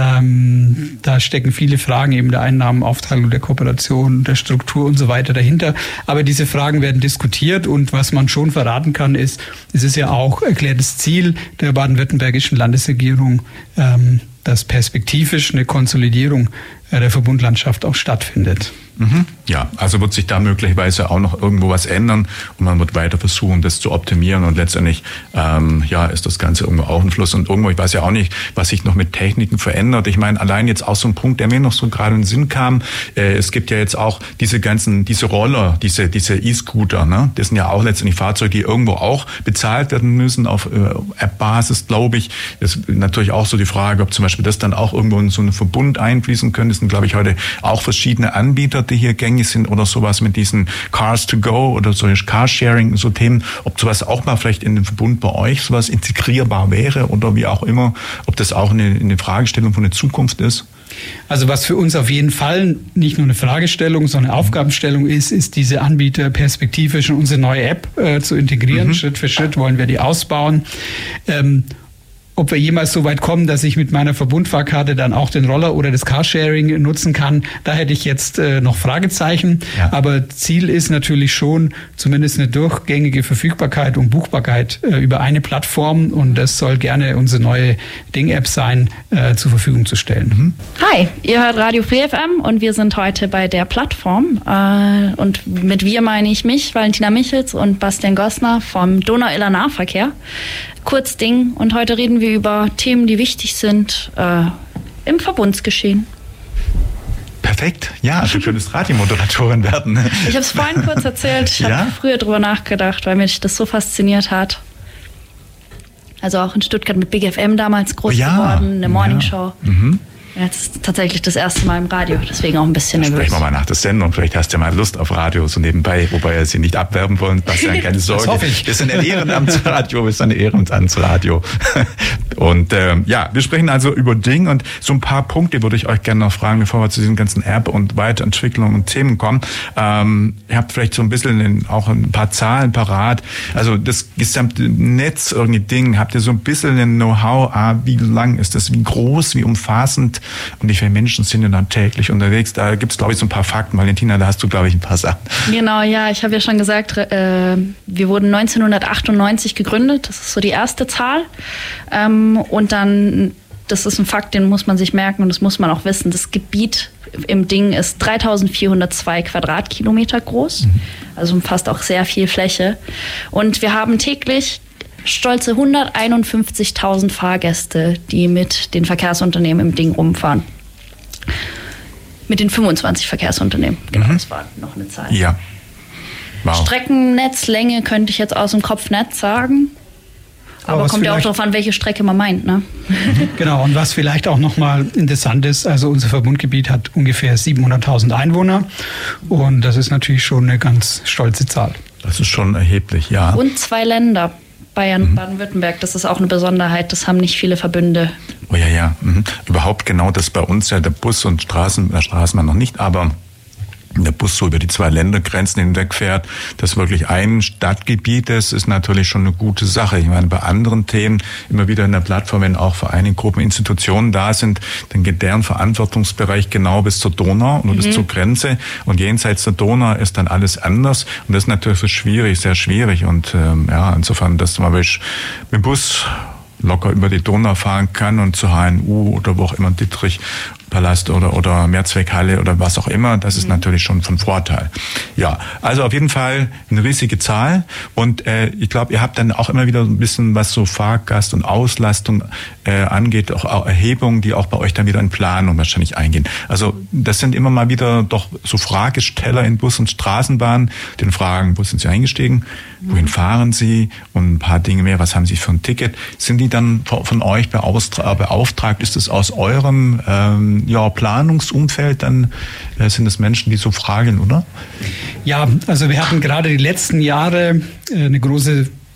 Ähm, da stecken viele Fragen eben der Einnahmenaufteilung, der Kooperation, der Struktur und so weiter dahinter. Aber diese Fragen werden diskutiert und was man schon verraten kann, ist, es ist ja auch erklärtes Ziel der baden-württembergischen Landesregierung, ähm, dass perspektivisch eine Konsolidierung äh, der Verbundlandschaft auch stattfindet. Mhm. Ja, also wird sich da möglicherweise auch noch irgendwo was ändern und man wird weiter versuchen, das zu optimieren und letztendlich ähm, ja ist das Ganze irgendwo auch ein Fluss und irgendwo, ich weiß ja auch nicht, was sich noch mit Techniken verändert. Ich meine, allein jetzt auch so ein Punkt, der mir noch so gerade in den Sinn kam, äh, es gibt ja jetzt auch diese ganzen, diese Roller, diese diese E-Scooter, ne? Das sind ja auch letztendlich Fahrzeuge, die irgendwo auch bezahlt werden müssen auf äh, App-Basis, glaube ich. Das ist natürlich auch so die Frage, ob zum Beispiel das dann auch irgendwo in so einen Verbund einfließen könnte. Das sind, glaube ich, heute auch verschiedene Anbieter, die hier gängig sind oder sowas mit diesen Cars to go oder so Carsharing, so Themen, ob sowas auch mal vielleicht in den Verbund bei euch sowas integrierbar wäre oder wie auch immer, ob das auch eine, eine Fragestellung von der Zukunft ist? Also was für uns auf jeden Fall nicht nur eine Fragestellung, sondern eine Aufgabenstellung ist, ist diese Anbieter perspektivisch in unsere neue App äh, zu integrieren. Mhm. Schritt für Schritt wollen wir die ausbauen. Ähm, Ob wir jemals so weit kommen, dass ich mit meiner Verbundfahrkarte dann auch den Roller oder das Carsharing nutzen kann, da hätte ich jetzt äh, noch Fragezeichen. Ja. Aber Ziel ist natürlich schon zumindest eine durchgängige Verfügbarkeit und Buchbarkeit äh, über eine Plattform. Und das soll gerne unsere neue Ding-App sein, äh, zur Verfügung zu stellen. Mhm. Hi, ihr hört Radio Free F M und wir sind heute bei der Plattform. Äh, und mit wir meine ich mich, Valentina Michels und Bastian Gossner vom Donau-Iller Nahverkehr. Kurz Ding und heute reden wir über Themen, die wichtig sind äh, im Verbundsgeschehen. Perfekt, ja, du könntest Radiomoderatorin werden. Ich habe es vorhin kurz erzählt, ich ja? habe früher drüber nachgedacht, weil mich das so fasziniert hat. Also auch in Stuttgart mit Big F M damals groß oh, ja. geworden, eine Morningshow. Ja. Mhm. Jetzt ist tatsächlich das erste Mal im Radio, deswegen auch ein bisschen nervös. Sprechen wir mal nach der Sendung, vielleicht hast du ja mal Lust auf Radio so nebenbei, wobei wir sie nicht abwerben wollen, Bastian, keine Sorge. Das hoffe ich. Wir sind ein Ehrenamtsradio, wir sind ein Ehrenamtsradio. Und ähm, ja, wir sprechen also über Ding und so ein paar Punkte würde ich euch gerne noch fragen, bevor wir zu diesen ganzen App- und Weiterentwicklungen und Themen kommen. Ähm, ihr habt vielleicht so ein bisschen in, auch ein paar Zahlen parat, also das gesamte Netz, irgendwie Ding, habt ihr so ein bisschen ein Know-how, ah, wie lang ist das, wie groß, wie umfassend und wie viele Menschen sind denn dann täglich unterwegs? Da gibt es, glaube ich, so ein paar Fakten. Valentina, da hast du, glaube ich, ein paar Sachen. Genau, ja, ich habe ja schon gesagt, äh, wir wurden neunzehnhundertachtundneunzig gegründet. Das ist so die erste Zahl. Ähm, und dann, das ist ein Fakt, den muss man sich merken und das muss man auch wissen. Das Gebiet im Ding ist dreitausendvierhundertzwei Quadratkilometer groß. Mhm. Also umfasst auch sehr viel Fläche. Und wir haben täglich stolze hunderteinundfünfzigtausend Fahrgäste, die mit den Verkehrsunternehmen im Ding rumfahren. Mit den fünfundzwanzig Verkehrsunternehmen. Genau, mhm. das war noch eine Zahl. Ja. Wow. Streckennetzlänge könnte ich jetzt aus dem Kopf nicht sagen. Aber, Aber kommt ja auch darauf an, welche Strecke man meint, ne? Mhm. Genau, und was vielleicht auch nochmal interessant ist, also unser Verbundgebiet hat ungefähr siebenhunderttausend Einwohner. Und das ist natürlich schon eine ganz stolze Zahl. Das ist schon erheblich, ja. Und zwei Länder. Bayern, mhm. Baden-Württemberg, das ist auch eine Besonderheit, das haben nicht viele Verbünde. Oh ja, ja, mhm. Überhaupt genau, das bei uns ja der Bus und Straßen, der Straßenbahn noch nicht, aber der Bus so über die zwei Ländergrenzen hinweg fährt, das wirklich ein Stadtgebiet ist, ist natürlich schon eine gute Sache. Ich meine, bei anderen Themen immer wieder in der Plattform, wenn auch Vereine, Gruppen, Institutionen da sind, dann geht deren Verantwortungsbereich genau bis zur Donau oder mhm. bis zur Grenze und jenseits der Donau ist dann alles anders und das ist natürlich schwierig, sehr schwierig und ähm, ja, insofern, dass man mit dem Bus locker über die Donau fahren kann und zur H N U oder wo auch immer, Dietrich Palast oder, oder Mehrzweckhalle oder was auch immer, das ist mhm. natürlich schon von Vorteil. Ja, also auf jeden Fall eine riesige Zahl und äh, ich glaube, ihr habt dann auch immer wieder ein bisschen, was so Fahrgast- und Auslastung äh, angeht, auch, auch Erhebungen, die auch bei euch dann wieder in Planung wahrscheinlich eingehen. Also das sind immer mal wieder doch so Fragesteller in Bus und Straßenbahn, den fragen, wo sind Sie eingestiegen, mhm. wohin fahren Sie und ein paar Dinge mehr, was haben Sie für ein Ticket? Sind die dann von euch beauftragt? Ist es aus eurem ähm, ja, Planungsumfeld, dann äh, sind es Menschen, die so fragen, oder? Ja, also wir hatten gerade die letzten Jahre äh, eine große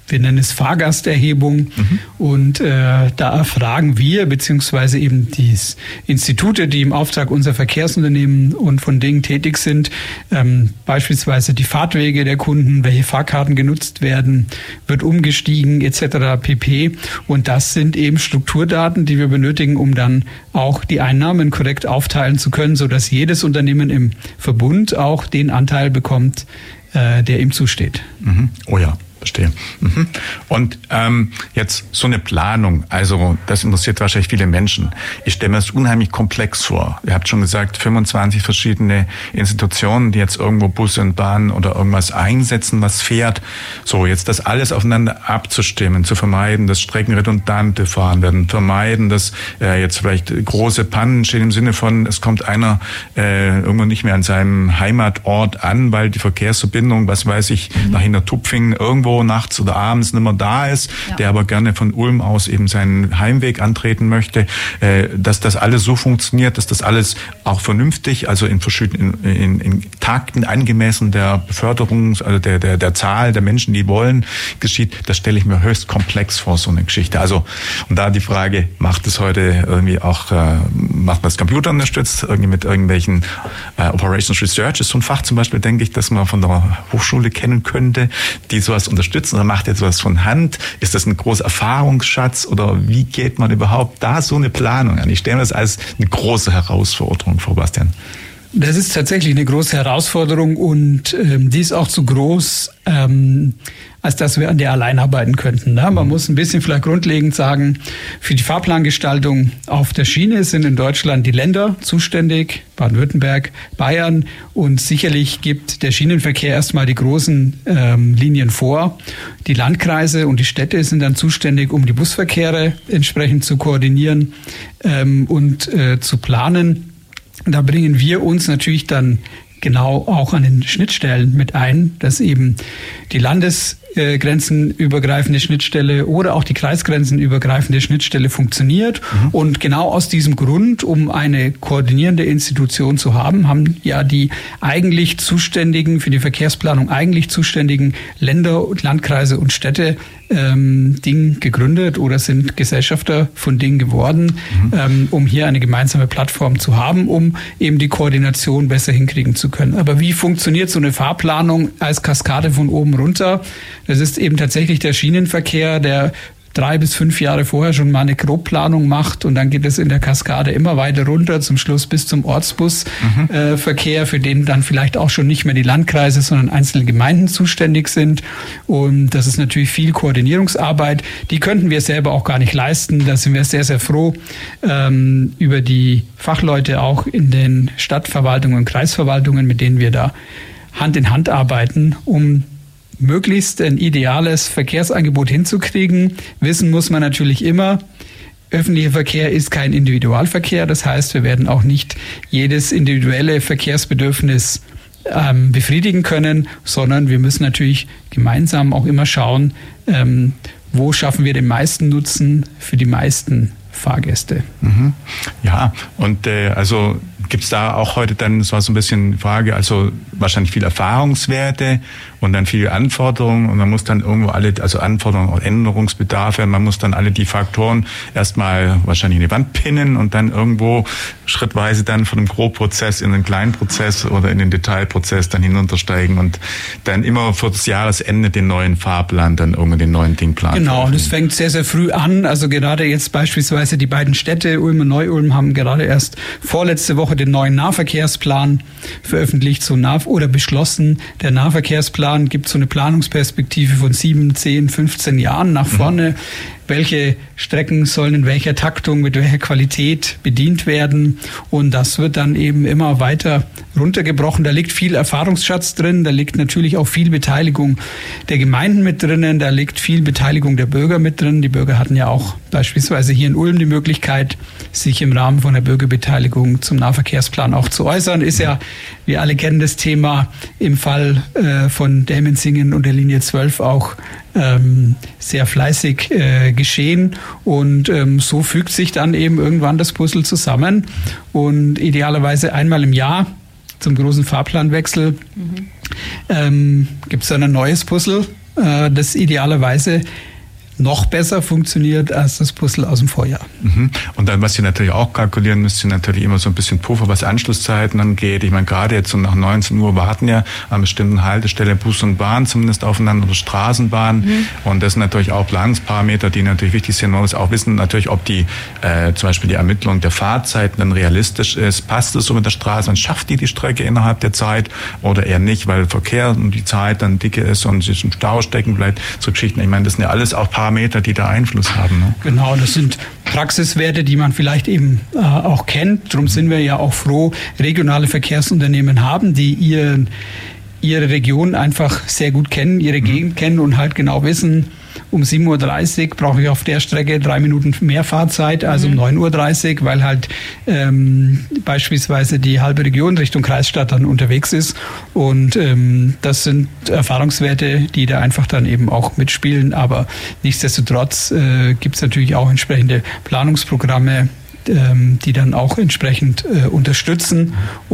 wir nennen es Fahrgasterhebung. Mhm. Und äh, da erfragen wir, beziehungsweise eben die Institute, die im Auftrag unserer Verkehrsunternehmen und von Dingen tätig sind, ähm, beispielsweise die Fahrtwege der Kunden, welche Fahrkarten genutzt werden, wird umgestiegen et cetera pp. Und das sind eben Strukturdaten, die wir benötigen, um dann auch die Einnahmen korrekt aufteilen zu können, sodass jedes Unternehmen im Verbund auch den Anteil bekommt, äh, der ihm zusteht. Mhm. Oh ja. Verstehe. Mhm. Und ähm, jetzt so eine Planung, also das interessiert wahrscheinlich viele Menschen. Ich stelle mir das unheimlich komplex vor. Ihr habt schon gesagt, fünfundzwanzig verschiedene Institutionen, die jetzt irgendwo Busse und Bahnen oder irgendwas einsetzen, was fährt. So, jetzt das alles aufeinander abzustimmen, zu vermeiden, dass Strecken redundant gefahren werden, vermeiden, dass äh, jetzt vielleicht große Pannen stehen im Sinne von, es kommt einer äh, irgendwo nicht mehr an seinem Heimatort an, weil die Verkehrsverbindung, was weiß ich, mhm. nach Hintertupfingen irgendwo nachts oder abends nicht mehr da ist, ja. der aber gerne von Ulm aus eben seinen Heimweg antreten möchte, äh, dass das alles so funktioniert, dass das alles auch vernünftig, also in verschiedenen, in, in Takten angemessen der Beförderung, also der, der, der Zahl der Menschen, die wollen, geschieht, das stelle ich mir höchst komplex vor, so eine Geschichte. Also, und da die Frage, macht es heute irgendwie auch, äh, macht man das Computer unterstützt, irgendwie mit irgendwelchen äh, Operations Research ist so ein Fach zum Beispiel, denke ich, dass man von der Hochschule kennen könnte, die sowas unterstützen oder macht jetzt was von Hand? Ist das ein großer Erfahrungsschatz oder wie geht man überhaupt da so eine Planung an? Ich stelle mir das als eine große Herausforderung vor, Bastian. Das ist tatsächlich eine große Herausforderung und ähm, die ist auch zu groß, ähm, als dass wir an der allein arbeiten könnten. Ne? Man muss ein bisschen vielleicht grundlegend sagen, für die Fahrplangestaltung auf der Schiene sind in Deutschland die Länder zuständig, Baden-Württemberg, Bayern, und sicherlich gibt der Schienenverkehr erstmal die großen ähm, Linien vor. Die Landkreise und die Städte sind dann zuständig, um die Busverkehre entsprechend zu koordinieren ähm, und äh, zu planen. Da bringen wir uns natürlich dann genau auch an den Schnittstellen mit ein, dass eben die landesgrenzenübergreifende Schnittstelle oder auch die kreisgrenzenübergreifende Schnittstelle funktioniert. Mhm. Und genau aus diesem Grund, um eine koordinierende Institution zu haben, haben ja die eigentlich zuständigen, für die Verkehrsplanung eigentlich zuständigen Länder, Landkreise und Städte ähm, Ding gegründet oder sind Gesellschafter von Ding geworden, mhm. ähm, um hier eine gemeinsame Plattform zu haben, um eben die Koordination besser hinkriegen zu können. Aber wie funktioniert so eine Fahrplanung als Kaskade von oben runter? Das ist eben tatsächlich der Schienenverkehr, der drei bis fünf Jahre vorher schon mal eine Grobplanung macht und dann geht es in der Kaskade immer weiter runter, zum Schluss bis zum Ortsbusverkehr, mhm. äh, für den dann vielleicht auch schon nicht mehr die Landkreise, sondern einzelne Gemeinden zuständig sind. Und das ist natürlich viel Koordinierungsarbeit. Die könnten wir selber auch gar nicht leisten. Da sind wir sehr, sehr froh ähm, über die Fachleute auch in den Stadtverwaltungen und Kreisverwaltungen, mit denen wir da Hand in Hand arbeiten, um möglichst ein ideales Verkehrsangebot hinzukriegen. Wissen muss man natürlich immer, öffentlicher Verkehr ist kein Individualverkehr. Das heißt, wir werden auch nicht jedes individuelle Verkehrsbedürfnis ähm, befriedigen können, sondern wir müssen natürlich gemeinsam auch immer schauen, ähm, wo schaffen wir den meisten Nutzen für die meisten Fahrgäste. Mhm. Ja, und äh, also gibt es da auch heute dann, das war so ein bisschen die Frage, also wahrscheinlich viel Erfahrungswerte und dann viele Anforderungen und man muss dann irgendwo alle, also Anforderungen und Änderungsbedarfe, man muss dann alle die Faktoren erstmal wahrscheinlich in die Wand pinnen und dann irgendwo schrittweise dann von einem Grobprozess in einen kleinen Prozess oder in den Detailprozess dann hinuntersteigen und dann immer für das Jahresende den neuen Fahrplan, dann irgendwie den neuen Dingplan. Genau, und es fängt sehr, sehr früh an, also gerade jetzt beispielsweise die beiden Städte, Ulm und Neu-Ulm, haben gerade erst vorletzte Woche den neuen Nahverkehrsplan veröffentlicht, so nah oder beschlossen. Der Nahverkehrsplan gibt so eine Planungsperspektive von sieben, zehn, fünfzehn Jahren nach vorne. Mhm. Welche Strecken sollen in welcher Taktung, mit welcher Qualität bedient werden. Und das wird dann eben immer weiter runtergebrochen. Da liegt viel Erfahrungsschatz drin, da liegt natürlich auch viel Beteiligung der Gemeinden mit drinnen, da liegt viel Beteiligung der Bürger mit drin. Die Bürger hatten ja auch beispielsweise hier in Ulm die Möglichkeit, sich im Rahmen von der Bürgerbeteiligung zum Nahverkehrsplan auch zu äußern. Ist ja, wir alle kennen das Thema, im Fall äh, von Dämensingen und der Linie zwölf auch ähm, sehr fleißig äh, geschehen. Und ähm, so fügt sich dann eben irgendwann das Puzzle zusammen. Und idealerweise einmal im Jahr zum großen Fahrplanwechsel mhm. ähm, gibt es dann ein neues Puzzle äh, das idealerweise noch besser funktioniert als das Puzzle aus dem Vorjahr. Mhm. Und dann, was Sie natürlich auch kalkulieren müssen, sind natürlich immer so ein bisschen Puffer, was Anschlusszeiten angeht. Ich meine, gerade jetzt so nach neunzehn Uhr warten ja an bestimmten Haltestellen Bus und Bahn zumindest aufeinander oder Straßenbahn. Mhm. Und das sind natürlich auch Planungsparameter, die natürlich wichtig sind. Man muss auch wissen, natürlich, ob die äh, zum Beispiel die Ermittlung der Fahrzeiten dann realistisch ist. Passt es so mit der Straße und schafft die die Strecke innerhalb der Zeit oder eher nicht, weil Verkehr und die Zeit dann dicke ist und sich im Stau stecken bleibt. So Geschichten. Ich meine, das sind ja alles auch Parameter, die da Einfluss haben. Ne? Genau, das sind Praxiswerte, die man vielleicht eben äh, auch kennt. Darum sind wir ja auch froh, regionale Verkehrsunternehmen haben, die ihren, ihre Region einfach sehr gut kennen, ihre Gegend kennen und halt genau wissen, um sieben Uhr dreißig brauche ich auf der Strecke drei Minuten mehr Fahrzeit als um neun Uhr dreißig, weil halt ähm, beispielsweise die halbe Region Richtung Kreisstadt dann unterwegs ist. Und ähm, das sind Erfahrungswerte, die da einfach dann eben auch mitspielen. Aber nichtsdestotrotz äh, gibt es natürlich auch entsprechende Planungsprogramme, die dann auch entsprechend äh, unterstützen,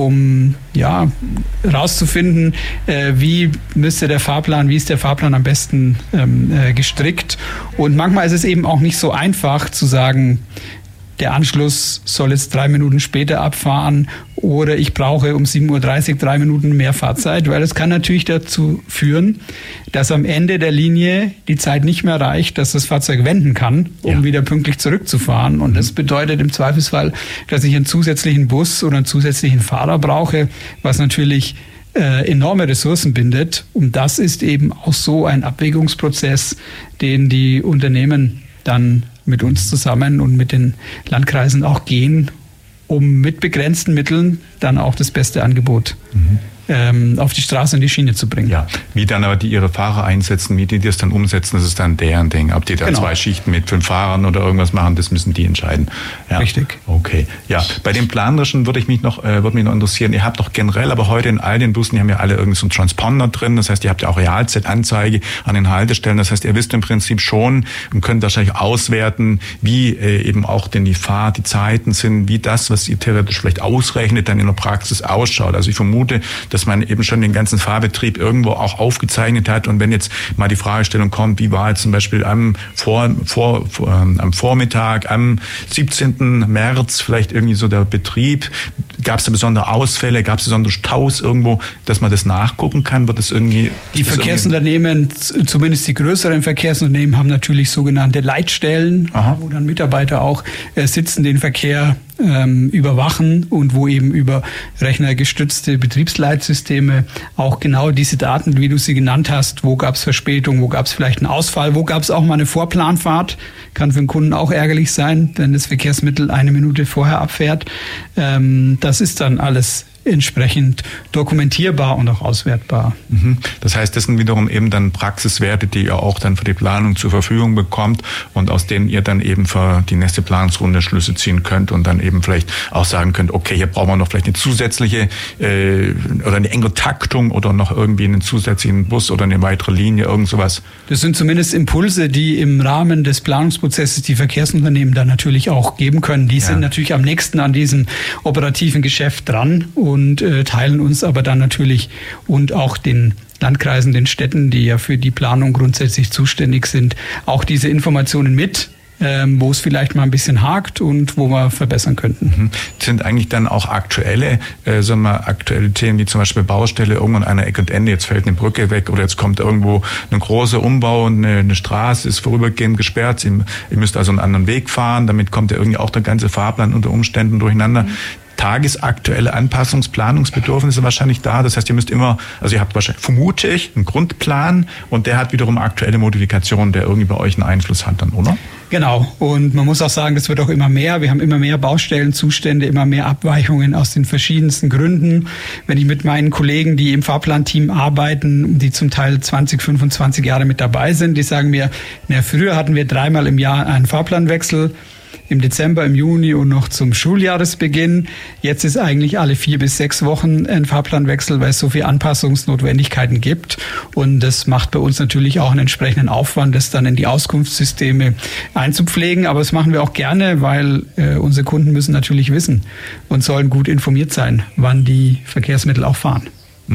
um ja rauszufinden, äh, wie müsste der Fahrplan, wie ist der Fahrplan am besten ähm, äh, gestrickt. Und manchmal ist es eben auch nicht so einfach zu sagen, der Anschluss soll jetzt drei Minuten später abfahren oder ich brauche um sieben Uhr dreißig drei Minuten mehr Fahrzeit, weil es kann natürlich dazu führen, dass am Ende der Linie die Zeit nicht mehr reicht, dass das Fahrzeug wenden kann, um ja. wieder pünktlich zurückzufahren. Und mhm. das bedeutet im Zweifelsfall, dass ich einen zusätzlichen Bus oder einen zusätzlichen Fahrer brauche, was natürlich äh, enorme Ressourcen bindet. Und das ist eben auch so ein Abwägungsprozess, den die Unternehmen dann mit uns zusammen und mit den Landkreisen auch gehen, um mit begrenzten Mitteln dann auch das beste Angebot mhm. ähm, auf die Straße und die Schiene zu bringen. Ja, wie dann aber die ihre Fahrer einsetzen, wie die das dann umsetzen, das ist dann deren Ding. Ob die da genau. zwei Schichten mit fünf Fahrern oder irgendwas machen, das müssen die entscheiden. Ja. Richtig. Okay. Ja, bei dem Planerischen würde ich mich noch, äh, würde mich noch interessieren. Ihr habt doch generell, aber heute in all den Bussen, die haben ja alle irgendwie so einen Transponder drin. Das heißt, ihr habt ja auch Realzeitanzeige an den Haltestellen. Das heißt, ihr wisst im Prinzip schon und könnt wahrscheinlich auswerten, wie äh, eben auch denn die Fahrt, die Zeiten sind, wie das, was ihr theoretisch vielleicht ausrechnet, dann in der Praxis ausschaut. Also ich vermute, dass man eben schon den ganzen Fahrbetrieb irgendwo auch aufgezeichnet hat. Und wenn jetzt mal die Fragestellung kommt, wie war jetzt zum Beispiel am, Vor, vor, vor, ähm, am Vormittag, am siebzehnten März vielleicht irgendwie so der Betrieb, gab es da besondere Ausfälle, gab es besondere Staus irgendwo, dass man das nachgucken kann? Wird das irgendwie... Die Verkehrsunternehmen, irgendwie zumindest die größeren Verkehrsunternehmen, haben natürlich sogenannte Leitstellen, Aha. wo dann Mitarbeiter auch äh, sitzen, den Verkehr ähm, überwachen und wo eben über rechnergestützte Betriebsleitsysteme auch genau diese Daten, wie du sie genannt hast, wo gab es Verspätung, wo gab es vielleicht einen Ausfall, wo gab es auch mal eine Vorplanfahrt, kann für den Kunden auch ärgerlich sein, wenn das Verkehrsmittel eine Minute vorher abfährt. Ähm, das ist dann alles entsprechend dokumentierbar und auch auswertbar. Das heißt, das sind wiederum eben dann Praxiswerte, die ihr auch dann für die Planung zur Verfügung bekommt und aus denen ihr dann eben für die nächste Planungsrunde Schlüsse ziehen könnt und dann eben vielleicht auch sagen könnt, okay, hier brauchen wir noch vielleicht eine zusätzliche äh, oder eine enge Taktung oder noch irgendwie einen zusätzlichen Bus oder eine weitere Linie, irgend sowas. Das sind zumindest Impulse, die im Rahmen des Planungsprozesses die Verkehrsunternehmen dann natürlich auch geben können. Die ja. sind natürlich am nächsten an diesem operativen Geschäft dran und äh, teilen uns aber dann natürlich und auch den Landkreisen, den Städten, die ja für die Planung grundsätzlich zuständig sind, auch diese Informationen mit, ähm, wo es vielleicht mal ein bisschen hakt und wo wir verbessern könnten. Mhm. Sind eigentlich dann auch aktuelle, äh, sagen wir, aktuelle Themen wie zum Beispiel Baustelle, irgendwann an einer Eck und Ende, jetzt fällt eine Brücke weg oder jetzt kommt irgendwo ein großer Umbau und eine, eine Straße ist vorübergehend gesperrt, ihr, ihr müsst also einen anderen Weg fahren, damit kommt ja irgendwie auch der ganze Fahrplan unter Umständen durcheinander. Mhm. Tagesaktuelle Anpassungsplanungsbedürfnisse wahrscheinlich da. Das heißt, ihr müsst immer, also ihr habt wahrscheinlich, vermute ich, einen Grundplan und der hat wiederum aktuelle Modifikationen, der irgendwie bei euch einen Einfluss hat dann, oder? Genau. Und man muss auch sagen, das wird auch immer mehr. Wir haben immer mehr Baustellenzustände, immer mehr Abweichungen aus den verschiedensten Gründen. Wenn ich mit meinen Kollegen, die im Fahrplanteam arbeiten, die zum Teil zwanzig, fünfundzwanzig Jahre mit dabei sind, die sagen mir, na, früher hatten wir dreimal im Jahr einen Fahrplanwechsel. Im Dezember, im Juni und noch zum Schuljahresbeginn. Jetzt ist eigentlich alle vier bis sechs Wochen ein Fahrplanwechsel, weil es so viele Anpassungsnotwendigkeiten gibt. Und das macht bei uns natürlich auch einen entsprechenden Aufwand, das dann in die Auskunftssysteme einzupflegen. Aber das machen wir auch gerne, weil äh, unsere Kunden müssen natürlich wissen und sollen gut informiert sein, wann die Verkehrsmittel auch fahren. Mhm.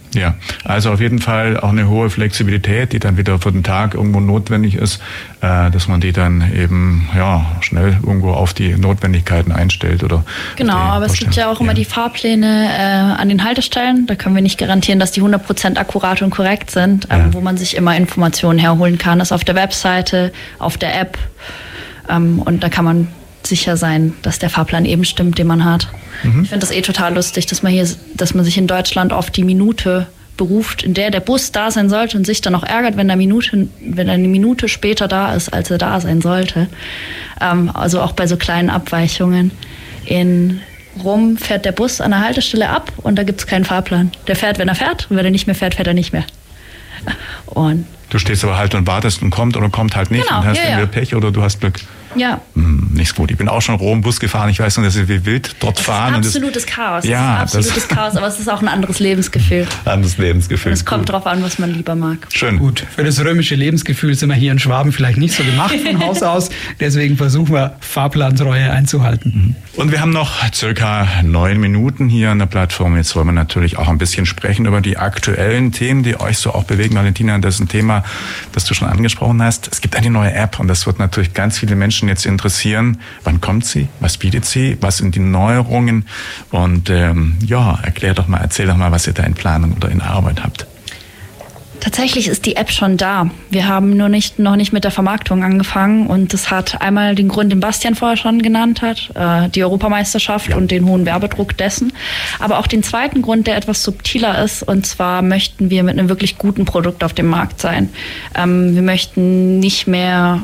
Ja, also auf jeden Fall auch eine hohe Flexibilität, die dann wieder für den Tag irgendwo notwendig ist, äh, dass man die dann eben ja schnell irgendwo auf die Notwendigkeiten einstellt oder. Genau, aber es gibt ja auch immer ja. die Fahrpläne äh, an den Haltestellen. Da können wir nicht garantieren, dass die hundert Prozent akkurat und korrekt sind, ähm, ja. wo man sich immer Informationen herholen kann. Das ist auf der Webseite, auf der App ähm, und da kann man sicher sein, dass der Fahrplan eben stimmt, den man hat. Mhm. Ich finde das eh total lustig, dass man hier, dass man sich in Deutschland oft die Minute beruft, in der der Bus da sein sollte und sich dann auch ärgert, wenn der Minute, wenn er eine Minute später da ist, als er da sein sollte. Ähm, also auch bei so kleinen Abweichungen. In Rom fährt der Bus an der Haltestelle ab und da gibt es keinen Fahrplan. Der fährt, wenn er fährt, und wenn er nicht mehr fährt, fährt er nicht mehr. Und du stehst aber halt und wartest und kommt oder kommt halt nicht genau, und hast ja, entweder ja. Pech oder du hast Glück. Ja. Hm, nicht gut. Ich bin auch schon Rom Bus gefahren. Ich weiß nur, dass sie wie wild dort das fahren. Ist absolutes und das, Chaos. Ja, das ist absolutes das Chaos, aber es ist auch ein anderes Lebensgefühl. Anderes Lebensgefühl. Es kommt drauf an, was man lieber mag. Schön. Gut, für das römische Lebensgefühl sind wir hier in Schwaben vielleicht nicht so gemacht von Haus aus. Deswegen versuchen wir, Fahrplantreue einzuhalten. Und wir haben noch circa neun Minuten hier an der Plattform. Jetzt wollen wir natürlich auch ein bisschen sprechen über die aktuellen Themen, die euch so auch bewegen. Valentina, das ist ein Thema, das du schon angesprochen hast. Es gibt eine neue App und das wird natürlich ganz viele Menschen jetzt interessieren. Wann kommt sie? Was bietet sie? Was sind die Neuerungen? Und ähm, ja, erklär doch mal, erzähl doch mal, was ihr da in Planung oder in Arbeit habt. Tatsächlich ist die App schon da. Wir haben nur nicht, noch nicht mit der Vermarktung angefangen und das hat einmal den Grund, den Bastian vorher schon genannt hat, äh, die Europameisterschaft ja. und den hohen Werbedruck dessen. Aber auch den zweiten Grund, der etwas subtiler ist, und zwar möchten wir mit einem wirklich guten Produkt auf dem Markt sein. Ähm, wir möchten nicht mehr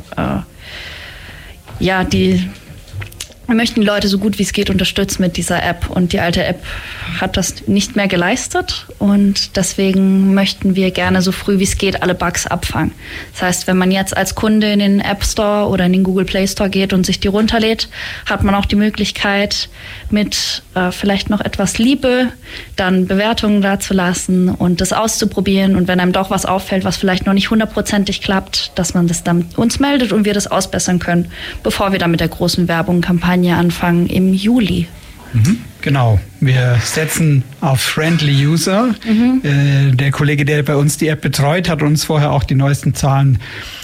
äh, ja, die Wir möchten die Leute so gut wie es geht unterstützen mit dieser App und die alte App hat das nicht mehr geleistet und deswegen möchten wir gerne so früh wie es geht alle Bugs abfangen. Das heißt, wenn man jetzt als Kunde in den App Store oder in den Google Play Store geht und sich die runterlädt, hat man auch die Möglichkeit mit äh, vielleicht noch etwas Liebe dann Bewertungen dazulassen und das auszuprobieren und wenn einem doch was auffällt, was vielleicht noch nicht hundertprozentig klappt, dass man das dann uns meldet und wir das ausbessern können, bevor wir dann mit der großen Werbung Kampagne anfangen im Juli. Mhm. Genau, wir setzen auf Friendly User. Mhm. Äh, der Kollege, der bei uns die App betreut, hat uns vorher auch die neuesten Zahlen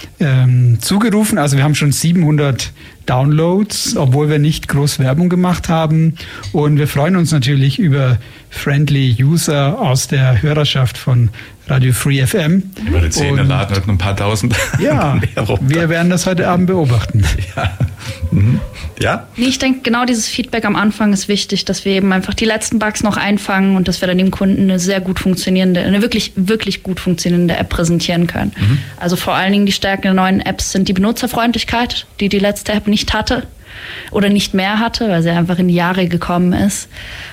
ähm, zugerufen. Also wir haben schon siebenhundert Downloads, obwohl wir nicht groß Werbung gemacht haben. Und wir freuen uns natürlich über Friendly User aus der Hörerschaft von Radio Free F M. Ich würde sehen, da laden heute noch ein paar tausend. Ja, wir werden das heute Abend beobachten. Ja. Mhm. Ja? Nee, ich denke, genau dieses Feedback am Anfang ist wichtig, dass wir eben einfach die letzten Bugs noch einfangen und dass wir dann dem Kunden eine sehr gut funktionierende, eine wirklich, wirklich gut funktionierende App präsentieren können. Mhm. Also vor allen Dingen die Stärken der neuen Apps sind die Benutzerfreundlichkeit, die die letzte App nicht hatte oder nicht mehr hatte, weil sie einfach in die Jahre gekommen ist.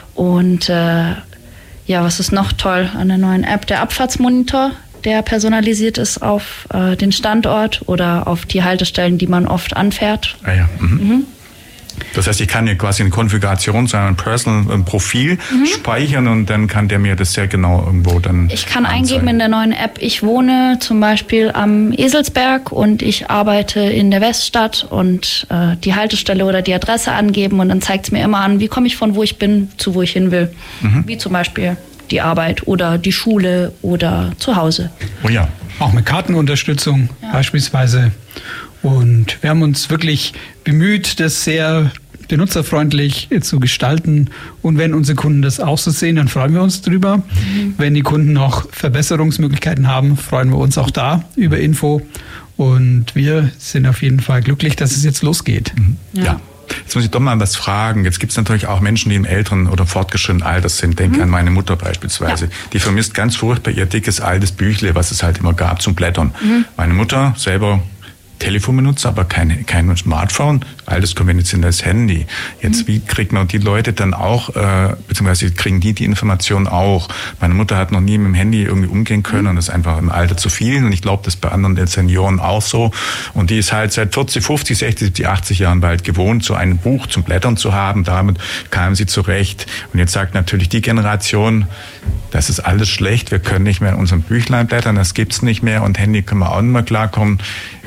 Und äh, ja, was ist noch toll an der neuen App? Der Abfahrtsmonitor, der personalisiert ist auf äh, den Standort oder auf die Haltestellen, die man oft anfährt. Ah ja. Mhm. Mhm. Das heißt, ich kann hier quasi eine Konfiguration, so ein Personal ein Profil mhm. speichern und dann kann der mir das sehr genau irgendwo dann Ich kann anzeigen. eingeben in der neuen App, ich wohne zum Beispiel am Eselsberg und ich arbeite in der Weststadt und äh, die Haltestelle oder die Adresse angeben und dann zeigt es mir immer an, wie komme ich von wo ich bin zu wo ich hin will. Mhm. Wie zum Beispiel die Arbeit oder die Schule oder zu Hause. Oh ja. Auch mit Kartenunterstützung ja. beispielsweise. Und wir haben uns wirklich bemüht, das sehr benutzerfreundlich zu gestalten. Und wenn unsere Kunden das auch so sehen, dann freuen wir uns drüber. Mhm. Wenn die Kunden noch Verbesserungsmöglichkeiten haben, freuen wir uns auch da über Info. Und wir sind auf jeden Fall glücklich, dass es jetzt losgeht. Mhm. Ja. ja. Jetzt muss ich doch mal was fragen. Jetzt gibt es natürlich auch Menschen, die im älteren oder fortgeschrittenen Alter sind. Denke mhm. an meine Mutter beispielsweise. Ja. Die vermisst ganz furchtbar ihr dickes, altes Büchle, was es halt immer gab zum Blättern. Mhm. Meine Mutter selber Telefonbenutzer, aber kein, kein Smartphone, altes konventionelles Handy. Jetzt, wie kriegt man die Leute dann auch, äh, beziehungsweise kriegen die die Informationen auch? Meine Mutter hat noch nie mit dem Handy irgendwie umgehen können und das ist einfach im Alter zu viel und ich glaube, das ist bei anderen Senioren auch so. Und die ist halt seit vierzig, fünfzig, sechzig, siebzig, achtzig Jahren bald gewohnt, so ein Buch zum Blättern zu haben. Damit kam sie zurecht. Und jetzt sagt natürlich die Generation, das ist alles schlecht, wir können nicht mehr in unserem Büchlein blättern, das gibt's nicht mehr und Handy können wir auch nicht mehr klarkommen.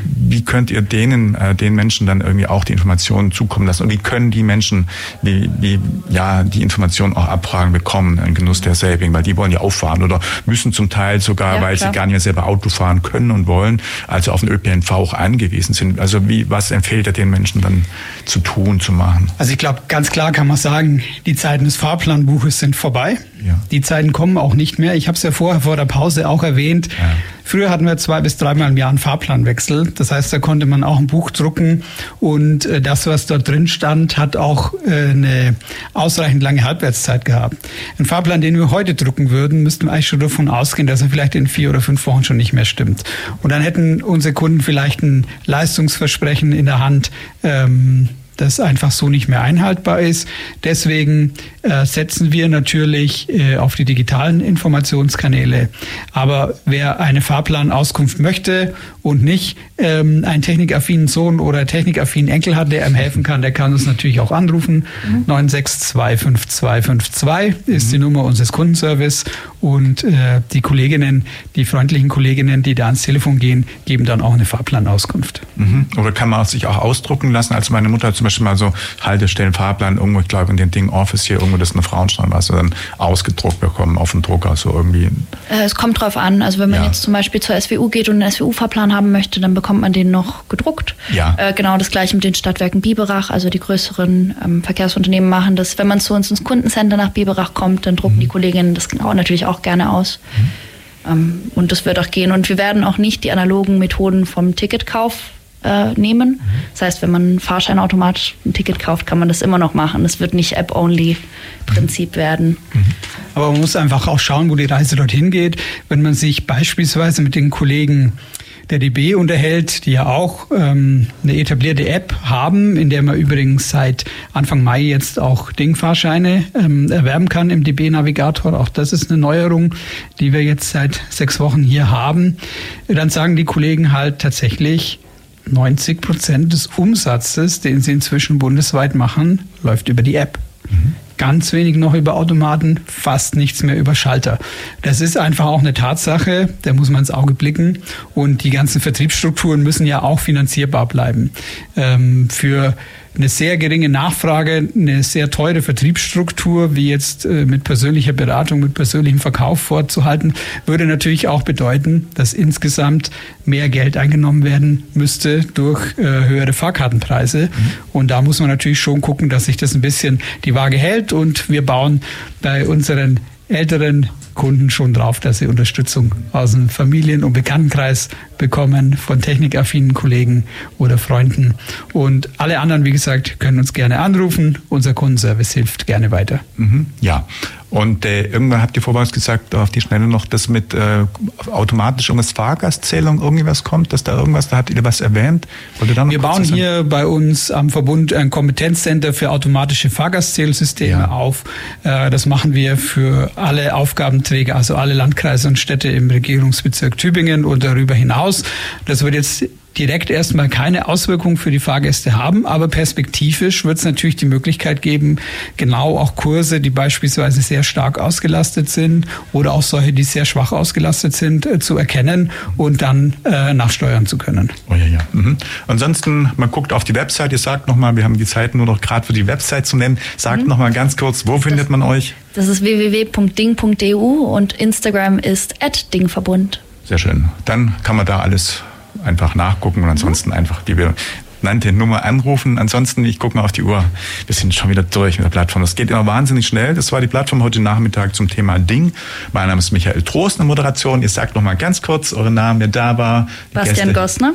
wie könnt ihr denen, äh, den Menschen dann irgendwie auch die Informationen zukommen lassen? Und wie können die Menschen, wie, wie, ja, die Informationen auch abfragen bekommen, einen Genuss der Saving? Weil die wollen ja auch fahren oder müssen zum Teil sogar, ja, weil klar. sie gar nicht mehr selber Auto fahren können und wollen, also auf den Ö P N V auch angewiesen sind. Also wie, was empfiehlt ihr den Menschen dann zu tun, zu machen? Also ich glaube, ganz klar kann man sagen, die Zeiten des Fahrplanbuches sind vorbei. Ja. Die Zeiten kommen auch nicht mehr. Ich habe es ja vorher vor der Pause auch erwähnt. Ja. Früher hatten wir zwei bis dreimal im Jahr einen Fahrplanwechsel. Das heißt, da konnte man auch ein Buch drucken und äh, das, was dort drin stand, hat auch äh, eine ausreichend lange Halbwertszeit gehabt. Ein Fahrplan, den wir heute drucken würden, müssten wir eigentlich schon davon ausgehen, dass er vielleicht in vier oder fünf Wochen schon nicht mehr stimmt. Und dann hätten unsere Kunden vielleicht ein Leistungsversprechen in der Hand, ähm, das einfach so nicht mehr einhaltbar ist. Deswegen äh, setzen wir natürlich äh, auf die digitalen Informationskanäle. Aber wer eine Fahrplanauskunft möchte und nicht ähm, einen technikaffinen Sohn oder technikaffinen Enkel hat, der ihm helfen kann, der kann uns natürlich auch anrufen. Mhm. neun sechs zwei fünf zwei fünf zwei ist mhm. die Nummer unseres Kundenservice. Und äh, die Kolleginnen, die freundlichen Kolleginnen, die da ans Telefon gehen, geben dann auch eine Fahrplanauskunft. Mhm. Oder kann man sich auch ausdrucken lassen? Also meine Mutter hat zum Beispiel mal so Haltestellen, Fahrplan, irgendwo, ich glaube in den Ding Office hier, irgendwo, das ist eine Frauenstraße, dann ausgedruckt bekommen auf dem Drucker, so irgendwie. Äh, es kommt drauf an. Also wenn man ja. jetzt zum Beispiel zur S W U geht und einen S W U-Fahrplan haben möchte, dann bekommt man den noch gedruckt. Ja. Äh, genau das gleiche mit den Stadtwerken Biberach, also die größeren ähm, Verkehrsunternehmen machen das. Wenn man zu uns ins Kundencenter nach Biberach kommt, dann drucken mhm. die Kolleginnen das genau natürlich auch gerne aus. Mhm. Ähm, und das wird auch gehen. Und wir werden auch nicht die analogen Methoden vom Ticketkauf äh, nehmen. Mhm. Das heißt, wenn man ein Fahrscheinautomat ein Ticket kauft, kann man das immer noch machen. Das wird nicht App-Only-Prinzip mhm. werden. Mhm. Aber man muss einfach auch schauen, wo die Reise dorthin geht. Wenn man sich beispielsweise mit den Kollegen der D B unterhält, die ja auch ähm, eine etablierte App haben, in der man übrigens seit Anfang Mai jetzt auch Ding-Fahrscheine ähm, erwerben kann im D B-Navigator. Auch das ist eine Neuerung, die wir jetzt seit sechs Wochen hier haben. Dann sagen die Kollegen halt tatsächlich, neunzig Prozent des Umsatzes, den sie inzwischen bundesweit machen, läuft über die App. Mhm. Ganz wenig noch über Automaten, fast nichts mehr über Schalter. Das ist einfach auch eine Tatsache, da muss man ins Auge blicken. Und die ganzen Vertriebsstrukturen müssen ja auch finanzierbar bleiben. Ähm, für eine sehr geringe Nachfrage, eine sehr teure Vertriebsstruktur, wie jetzt äh, mit persönlicher Beratung, mit persönlichem Verkauf vorzuhalten, würde natürlich auch bedeuten, dass insgesamt mehr Geld eingenommen werden müsste durch äh, höhere Fahrkartenpreise. Mhm. Und da muss man natürlich schon gucken, dass sich das ein bisschen die Waage hält. Und wir bauen bei unseren älteren Kunden schon drauf, dass sie Unterstützung aus dem Familien- und Bekanntenkreis bekommen, von technikaffinen Kollegen oder Freunden. Und alle anderen, wie gesagt, können uns gerne anrufen. Unser Kundenservice hilft gerne weiter. Mhm, ja. Und äh, irgendwann habt ihr vorher gesagt, auf die Schnelle noch, dass mit äh, automatisch irgendwas Fahrgastzählung irgendwie was kommt, dass da irgendwas, da habt ihr was erwähnt? Wollt ihr da noch Wir bauen hier an? bei uns am Verbund ein Kompetenzcenter für automatische Fahrgastzählsysteme ja. auf. Äh, das machen wir für alle Aufgabenträger, also alle Landkreise und Städte im Regierungsbezirk Tübingen und darüber hinaus. Das wird jetzt direkt erstmal keine Auswirkungen für die Fahrgäste haben, aber perspektivisch wird es natürlich die Möglichkeit geben, genau auch Kurse, die beispielsweise sehr stark ausgelastet sind oder auch solche, die sehr schwach ausgelastet sind, äh, zu erkennen und dann äh, nachsteuern zu können. Oh ja, ja. Mhm. Ansonsten, man guckt auf die Website, ihr sagt nochmal, wir haben die Zeit nur noch gerade für die Website zu nennen, sagt mhm. nochmal ganz kurz, wo findet man euch? Das ist w w w punkt ding punkt d u und Instagram ist at dingverbund. Sehr schön. Dann kann man da alles einfach nachgucken und ansonsten mhm. einfach die benannte Nummer anrufen. Ansonsten, ich gucke mal auf die Uhr, wir sind schon wieder durch mit der Plattform. Das geht immer wahnsinnig schnell. Das war die Plattform heute Nachmittag zum Thema Ding. Mein Name ist Michael Trost in der Moderation. Ihr sagt noch mal ganz kurz euren Namen, wer da war. Bastian Gossner.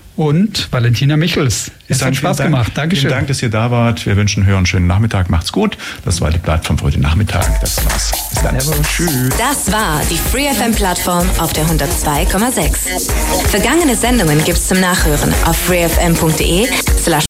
Und Valentina Michels. Es hat Spaß Dank, gemacht. Dankeschön. Vielen Dank, dass ihr da wart. Wir wünschen euch einen schönen Nachmittag. Macht's gut. Das war die Plattform für heute Nachmittag. Das war's. Bis dann. Tschüss. Das war die Free F M-Plattform auf der hundertzwei Komma sechs. Vergangene Sendungen gibt's zum Nachhören auf freefm punkt de slash